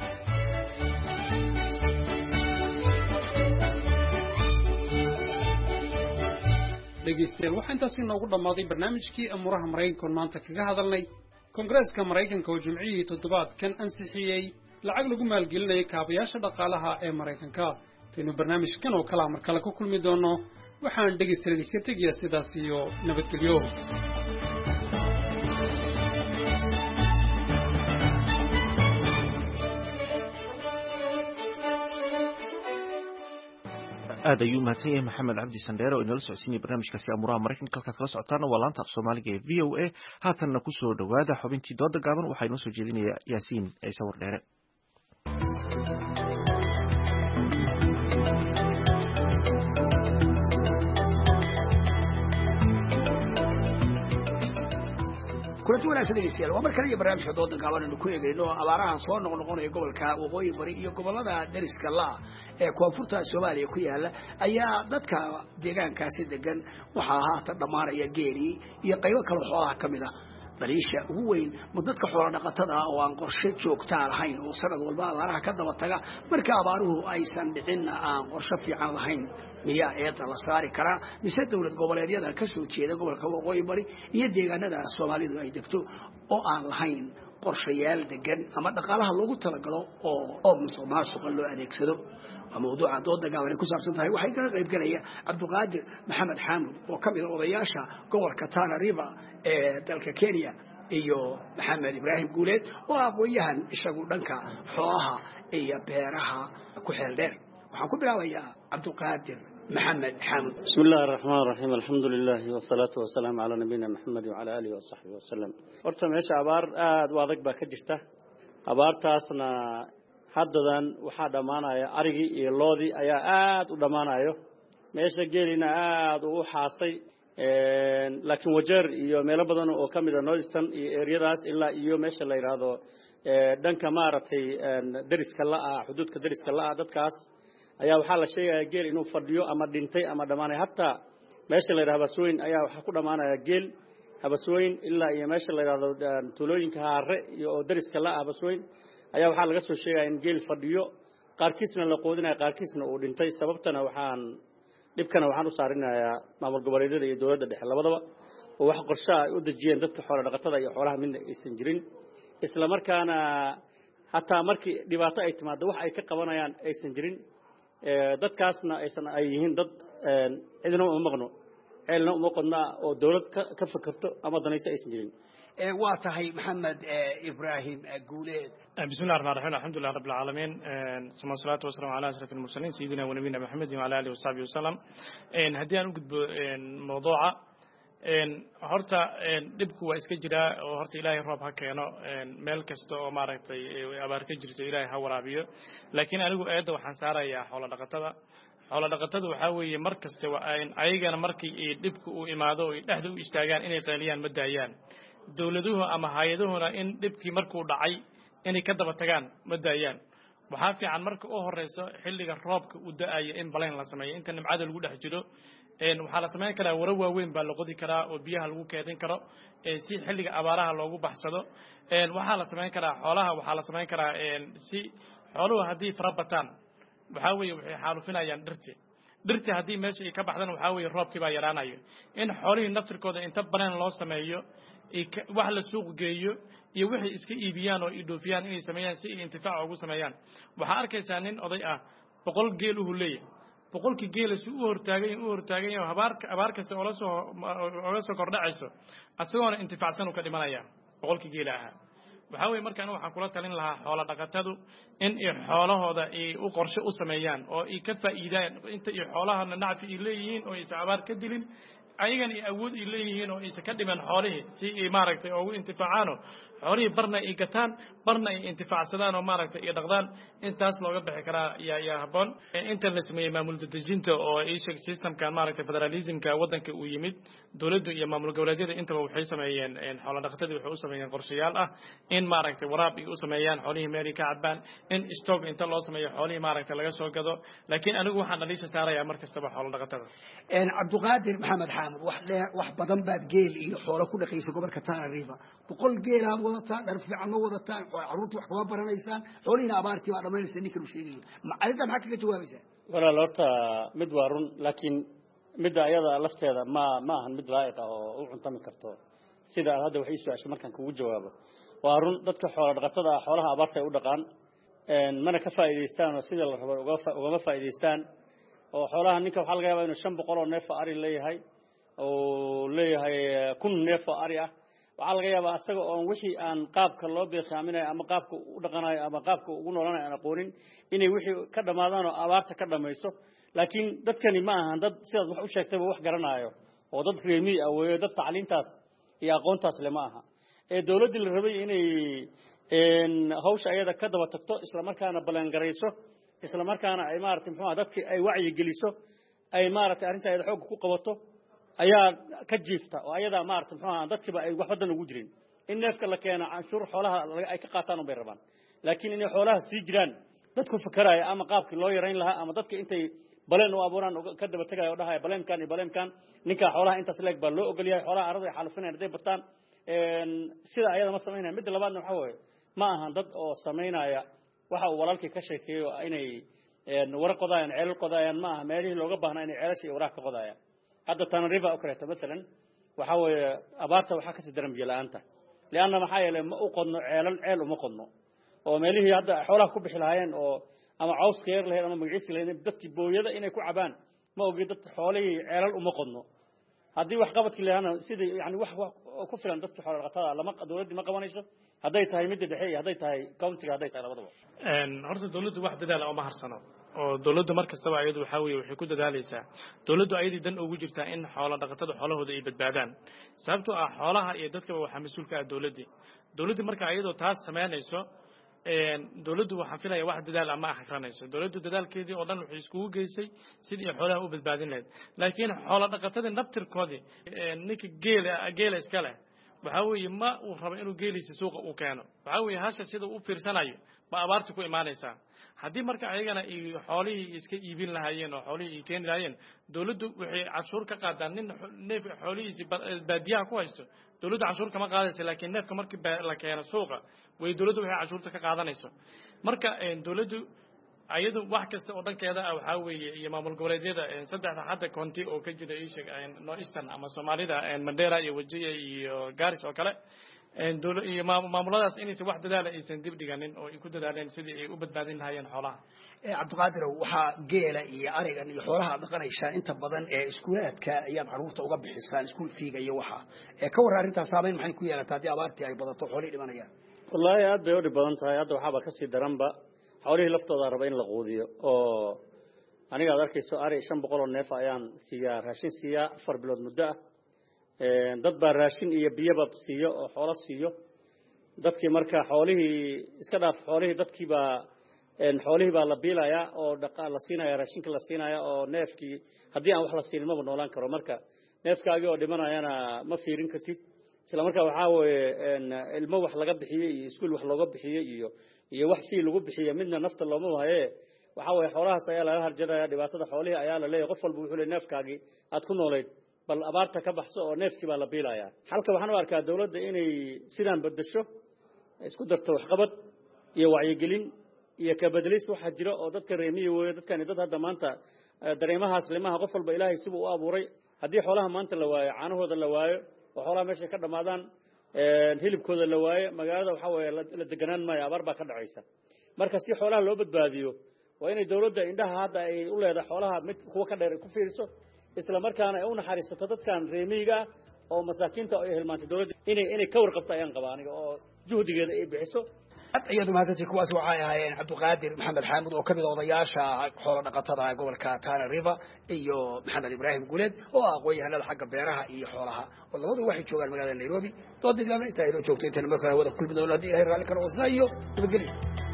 dhegeystayaal waxaa intaasi noogu dhammaaday barnaamijkii amuraha Mareykanka maanta kaga hadalnay Koongareeska Mareykanka oo jimcihii toddobaadkan ansixiyay lacag lagu maalgelinayo kaabayaasha dhaqaalaha ee Mareykanka taynu barnaamijkan oo kala mar kale ku kulmi doono waxaan dhegeystayaal ka tegayaa sidaas iyo nabadgelyo aad ayuu mahadsan yahay maxamed cabdi sandheere oo inala socodsiinaya barnaamijkaasi amuraha Mareykanka halkaad kala socotaana waa laanta af Soomaaliga ee V O A haatanna ku soo dhowaada xubintii dooda gaaban waxaa inoo soo jeedinaya Yaasiin Ciise Wardheere kulanti wanaagsan dhegeystayaal waa mar kale iyo barnaamijka dooda gaaban aynu ku eegayno abaaraha soo noqnoqonaya gobolka waqooyi bari iyo gobolada dariska la ee koonfurta Soomaaliya ku yaala ayaa dadka deegaankaasi degan waxaa haatan dhamaanaya geeri iyo qaybo kale oo xoolaha kamid ah bariisha ugu weyn ma dadka xoolo dhaqatada oo aan qorshe joogto lahayn oo sanad walba abaaraha ka daba taga marka abaaruhu aysan dhicin aan qorshe fiican lahayn miyaa eeda la saari karaa mise dawlad goboleedyada ka soo jeeda gobolka waqooyi bari iyo deegaanada Soomaalidu ay degto oo aan lahayn qorshayaal degan ama dhaqaalaha loogu talagalo oo oo musuqmaasuqa loo adeegsado موضوع dood gaaban ku saabsan tahay waxay ka qayb galaya Cabduqaadir Maxamed Xaamud oo kamid ah odayaasha gobolka Tana River ee dalka Kenya iyo Maxamed Ibrahim Guuleed oo aqoonyahan isagu dhanka xoolaha iyo beeraha ku xeel dheer waxaan ku bilaabayaa Cabduqaadir محمد حامد بسم الله الرحمن الرحيم الحمد لله والصلاة والسلام على نبينا محمد وعلى آله وصحبه وسلم horta meesha abaar aad u adag baa ka jirta abaartaasna haddadan waxaa dhamaanaya arigii iyo loodii ayaa aad u dhamaanayo meesha geelina aad u xaasay een laakiin wajeer iyo meelo badan oo kamid ah Northeastern iyo areadaas ilaa iyo meesha la yiraahdo ee dhanka maaragtay dariska la ah xuduudka dariska la ah dadkaas ayaa waxa la sheegay geel inuu fadhiyo ama dhintay ama dhamaanay hatta meesha la yiraahdo Habasweyn ayaa waxa ku dhamaanaya geel Habasweyn ilaa iyo meesha la yiraahdo tulooyinka Haare iyo dariska la ah Habasweyn ayaa waxa laga soo sheegay in geel fadhiyo qaarkiisna la qoodinayo qaarkiisna uu dhintay sababtana waxaan dibkana waxaan u saarinayaa maamul goboleedyada iyo dawladda dhexe labadaba oo wax qorshe ay u dajiyeen dadka xoolo dhaqatada iyo xoolaha midna aysan jirin isla markaana hatta markii dhibaato ay timaado wax ay ka qabanayaan aysan jirin ee dadkaasna aysan ay yihiin dad cidina uma maqno ceelna uma qodna oo dawlad ka fakarto ama danaysa aysan jirin waa tahay maxamed ibraahim guuleed بسم الله الرحمن الرحيم الحمد لله رب العالمين ثم الصلاة والسلام على أشرف المرسلين سيدنا ونبينا محمد وعلى آله وصحبه وسلم هدي أنا قد موضوعه horta dhibku waa iska jira oo horta Ilaahay roob ha keeno meel kasta oo maaragtay abaar ka jirto Ilaahay ha waraabiyo laakiin anigu eeda waxaan saarayaa xoolo dhaqatada xoolo dhaqatada waxa weeye mar kasta waa ayagana markii dhibku uu imaado oo dhexda u istaagaan inay qeeliyaan ma daayaan dawladuhu ama hay'aduhuna in dhibkii markuu dhacay inay ka daba tagaan ma daayaan waxa fiican marka oo horeyso xilliga roobka uu da'ayo in baleen la sameeyo inta nimcada lagu dhex jiro een waxa la sameyn karaa wara waaweyn baa la qodi karaa oo biyaha lagu keedin karo ee si xilliga abaaraha loogu baxsado een waxa la sameyn karaa xoolaha waxa la sameyn karaa een si xooluhu hadii farabataan waxa weeye waxay xaalufinayaan dhirti dhirti hadii meesha ay ka baxdan waxa weeye roobkii baa yaraanayo in xoolihii naftirkooda inta baleen loo sameeyo wax la suuq geeyo iyo wixii iska iibiyaan oo idoofiyaan inay sameeyaan si intifaac ugu sameeyaan waxa arkaysaa nin oday ah boqol geel uu leeyahay boqolkii geel si uu hortaagay uu hortaagay oo habaarka abaarkasta oo la soo oo la soo kordhacayso asagoona intifaacsan uu ka dhimanaya boqolkii geel ah waxa weeye markaan waxaan kula talin lahaa xoolo dhaqatadu in ay xoolahooda ay u qorshe u sameeyaan oo ay ka faa'iidaan inta ay xoolahana nacfi ay leeyihiin oo ay abaar ka dilin ayagana awood ay leeyihiin oo aysan ka dhiman xoolihii si ay maaragtay ugu intifaacaano xoolihii barna ay gataan barna ay intifaacsadaan oo maaragtay ay dhaqdaan intaas looga bixi karaa yaa yaa habboon inta la sameeyey maamul dadejinta oo ay sheeg systemkan maaragtay federalismka waddanka uu yimid dowladdu iyo maamul goboleedyada intaba waxay sameeyeen xoolo dhaqatadii waxay u sameeyeen qorshayaal ah in maaragtay waraab ay u sameeyaan xoolihii meelay ka cadbaan in stock inta loo sameeyo xoolihii maaragtay laga soo gado laakiin anigu waxaan dhaliisha saarayaa mar kastaba xoolo dhaqatada cabdiqaadir maxamed xaamud wax wax badan baad geel iyo xoolo ku dhaqaysa gobolka Tana River boqol geel aad wadataan dhar fiican ma wadataan carruurtu wax kama baranaysaan xoolihiina abaartii waa dhamaynaysa ninka uu sheegay ma arinta maxaa kaga jawaabaysaa walaal horta mid waa run laakiin midda ayada lafteeda ma ma ahan mid laa'iq ah oo u cuntami karto sida hadda waxay su'aashay markaan kugu jawaabo waa run dadka xoolo dhaqatada ah xoolaha abaarta ay u dhaqaan een mana ka faa'iideystaan oo sida la rabo uga uga faa'iideystaan oo xoolaha ninka waxa laga yaabaa inuu shan boqol oo neef ari leeyahay oo leeyahay kun neef ari ah waxa laga yaabaa asaga oo wixii aan qaabka loo beeqaaminayo ama qaabka u dhaqanayo ama qaabka ugu noolanayo aan aqoonin inay wixii ka dhamaadaan oo abaarta ka dhamayso laakiin dadkani ma ahan dad sidaad wax u sheegtayba wax garanayo oo dad reemi ah weeyo dad tacliintaas iyo aqoontaas leh ma aha ee dawladda la rabay inay een hawsha ayada ka daba tagto isla markaana balan garayso isla markaana ay maartay muxuu dadkii ay wacyi geliso ay maartay arrinta ayada xoog ku qabato ayaa ka jiifta oo ayada maartay muxuu dadkiiba ay wax badan ugu jirin in neefka la keeno canshuur xoolaha ay ka qaataan oo bay rabaan laakiin inay xoolaha sii jiraan dadku fikiraya ama qaabkii loo yareyn lahaa ama dadka intay baleen oo abuuraan ka daba tagayo dhahay baleenkan iyo baleenkan ninka xoolaha intaas leeg baa loo ogol yahay xoolaha arada ay xalufinayaan haday bataan een sida ayada ma sameynaa mid labaadna waxa weeye ma ahan dad oo sameynaya waxa uu walaalkii ka sheekeeyo inay een war qodayaan ceelal qodayaan ma aha meelihii looga baahnaa inay ceelasha iyo waraha ka qodayaan hadda Tana River oo kale midalan waxa weeye abaarta waxa ka sii daran biyo la'aanta lianna maxaa yeelay ma u qodno ceelal ceel uma qodno oo meelihii hadda xoolaha ku bixi lahaayeen oo ama caws kheer lahayn ama magaciis lahayn dadkii booyada inay ku cabaan ma ogi dad xoolihii ceelal uma qodno haddii wax qabadkii lahaana sidii yani wax ku filan dadka xoolo dhaqatada lama dawladdu ma qabanayso hadday tahay mid dhexe iyo hadday tahay countiga hadday tahay labadaba een horta dawladdu wax dadaal oo ma harsano oo dawladdu mar kastaba ayadu waxa weeye waxay ku dadaalaysaa dawladdu ayadii dan ugu jirtaa in xoolo dhaqatada xoolahooda ay badbaadaan sababtoo ah xoolaha iyo dadkaba waxa mas'uul ka ah dawladda dawladdu marka ayadoo taas sameynayso een dawladdu waxa filaya wax dadaal ama akhrinayso dawladdu dadaalkeedii oo dhan waxay isku geysay sidii xoolaha u badbaadin lahayd laakiin xoolo dhaqatada naftirkoodii ninka geela geela iska leh waxa weeye ma uu rabo inuu geeliisa suuqa u keeno waxa weeye hasha sida uu fiirsanayo ba abaarta ku imaanaysa haddii marka ayagana ay xoolihii iska iibin lahaayeen oo xoolihii ay keeni lahaayeen dawladdu waxay cashuur ka qaadaan nin neef xoolihiisa baadiyaha ku haysto dawladdu cashuur kama qaadaysa laakiin neefka markii la keeno suuqa way dawladdu waxay cashuurta ka qaadanayso marka dawladdu ayadu wax kasta oo dhankeeda ah waxa weeye iyo maamul goboleedyada saddexda hadda county oo ka jira East Northeastern ama Soomaalida Mandera iyo Wajir iyo Garis oo kale een dawladda iyo maamuladaas inaysan wax dadaal aysan dib dhiganin oo ay ku dadaaleen sidii ay u badbaadin lahaayeen xoolaha ee Cabdiqaadir waxa geela iyo arigan iyo xoolaha dhaqanaysa inta badan ee iskuulaadka ayaad caruurta uga bixisaan iskuul fiiga iyo waxa ee ka war arrintaas saameyn maxay ku yeelataa hadii abaartii ay badato xoolihii dhimanayaan wallahi aad bay u dhiban tahay hadda waxa ba ka sii daranba xoolihii laftooda raba in la quudiyo oo aniga aad arkayso ari shan boqol oo neef ayaan siiyaa raashin siiyaa afar bilood muddo ah ee dad baa raashin iyo biyaba siiyo oo xoolo siiyo dadkii marka xoolihii iska dhaaf xoolihii dadkii baa een xoolihii baa la biilaya oo dhaqa la siinaya raashinka la siinaya oo neefkii haddii aan wax la siin ma noolaan karo marka neefkaagi oo dhimanayana ma fiirin kartid isla markaa waxa weeye een ilmo wax laga bixiyay iyo iskuul wax looga bixiyay iyo iyo wax fii lagu bixiyay midna nafta looma wahaye waxa weeye xoolahaas ayaa laga harjadaya dhibaatada xoolihii ayaa la leeyahay qof walba wuxuu leeyahay neefkaagi aad ku noolayd bal abaarta ka baxso oo neefkii baa la biilaya halka waxaan u arkaa dawladda inay sidaan bedesho isku darto wax qabad iyo wacyigelin iyo ka bedelis waxa jira oo dadka reemiye weeyo dadkani dad hadda maanta dareemahaas limaha qof walba ilaahay sibuu u abuuray haddii xoolaha maanta la waayo caanahooda la waayo oo xoolaha meesha ka dhamaadaan ee hilibkooda la waayo magaalada waxa weeye la deganaan maayo abaar baa ka dhacaysa marka si xoolaha loo badbaadiyo waa inay dawladda indhaha hadda ay u leedahay xoolaha mid kuwa ka dheer ku fiiriso isla markaana ay u naxariisato dadkan reemiga oo masaakiinta ay hilmaantay dawladda inay inay ka warqabto ayaan qabaa aniga oo juhdigeeda ay bixiso iyadu maanta kuwaas waxay ahaayeen Cabdiqaadir Maxamed Xaamud oo kamid ah odayaasha xoolo dhaqatada gobolka Tana River iyo Maxamed Ibrahim Guleed oo aqoon-yahanada xagga beeraha iyo xoolaha oo labadu waxay joogaan magaalada Nairobi doodii lama inta ay joogtay inta markaa wada kulmi doona hadii ay raali karo wasnaayo nabadgelyo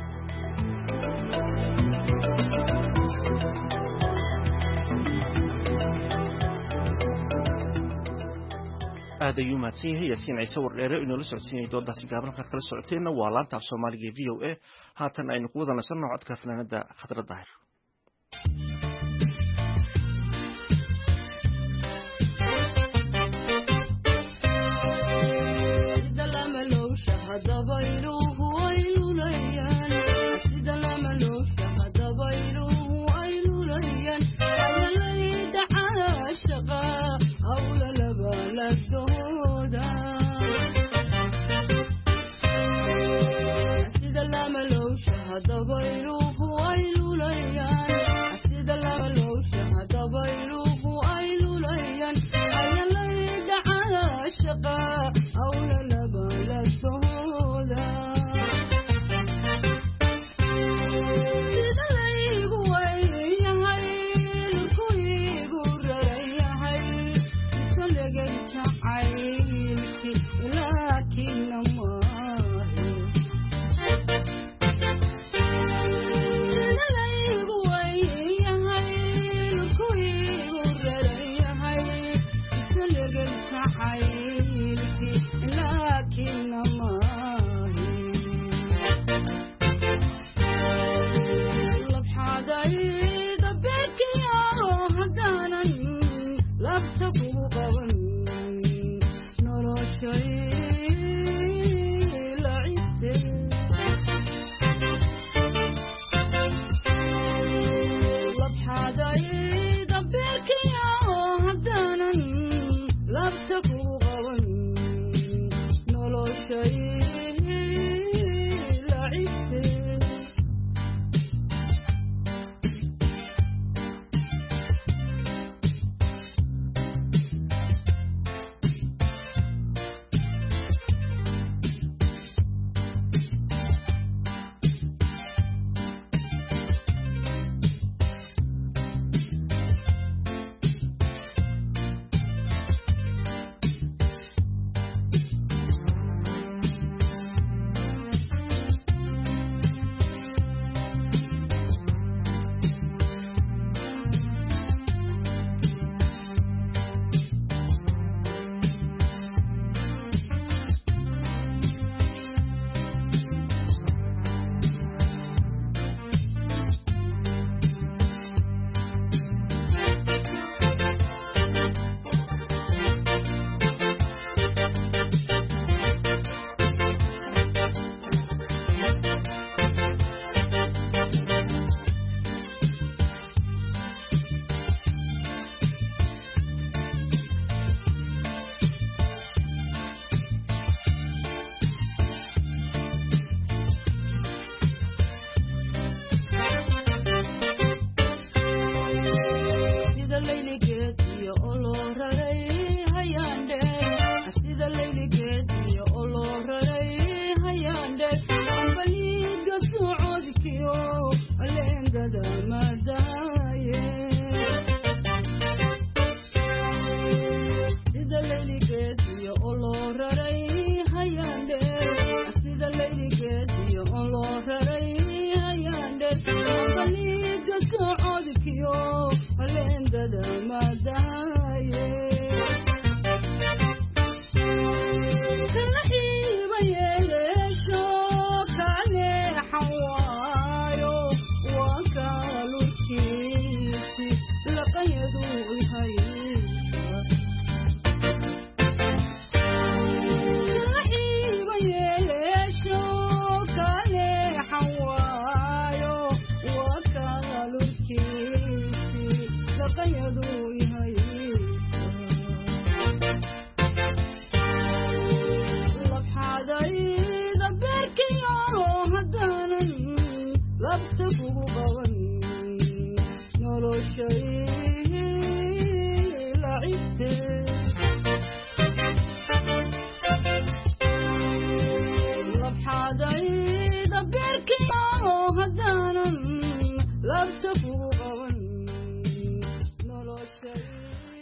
aad ayuu mahadsan yahay yaasiin ciise wardheere inoo la socodsiinayay doodaasi gaaban halkaad kala socoteenna waa laanta af soomaaliga ee v o a haatan aynu ku wada nasanno codka fanaanada khadra daahir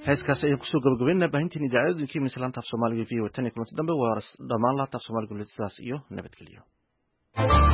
heeskaas ayaan kusoo gabagabaynaa baahintiin idaacadooyinkii mislaanta af soomaaliga v o tan iyo kulanti dambe waa dhammaan laanta af soomaaliga sidaas iyo nabadgelyo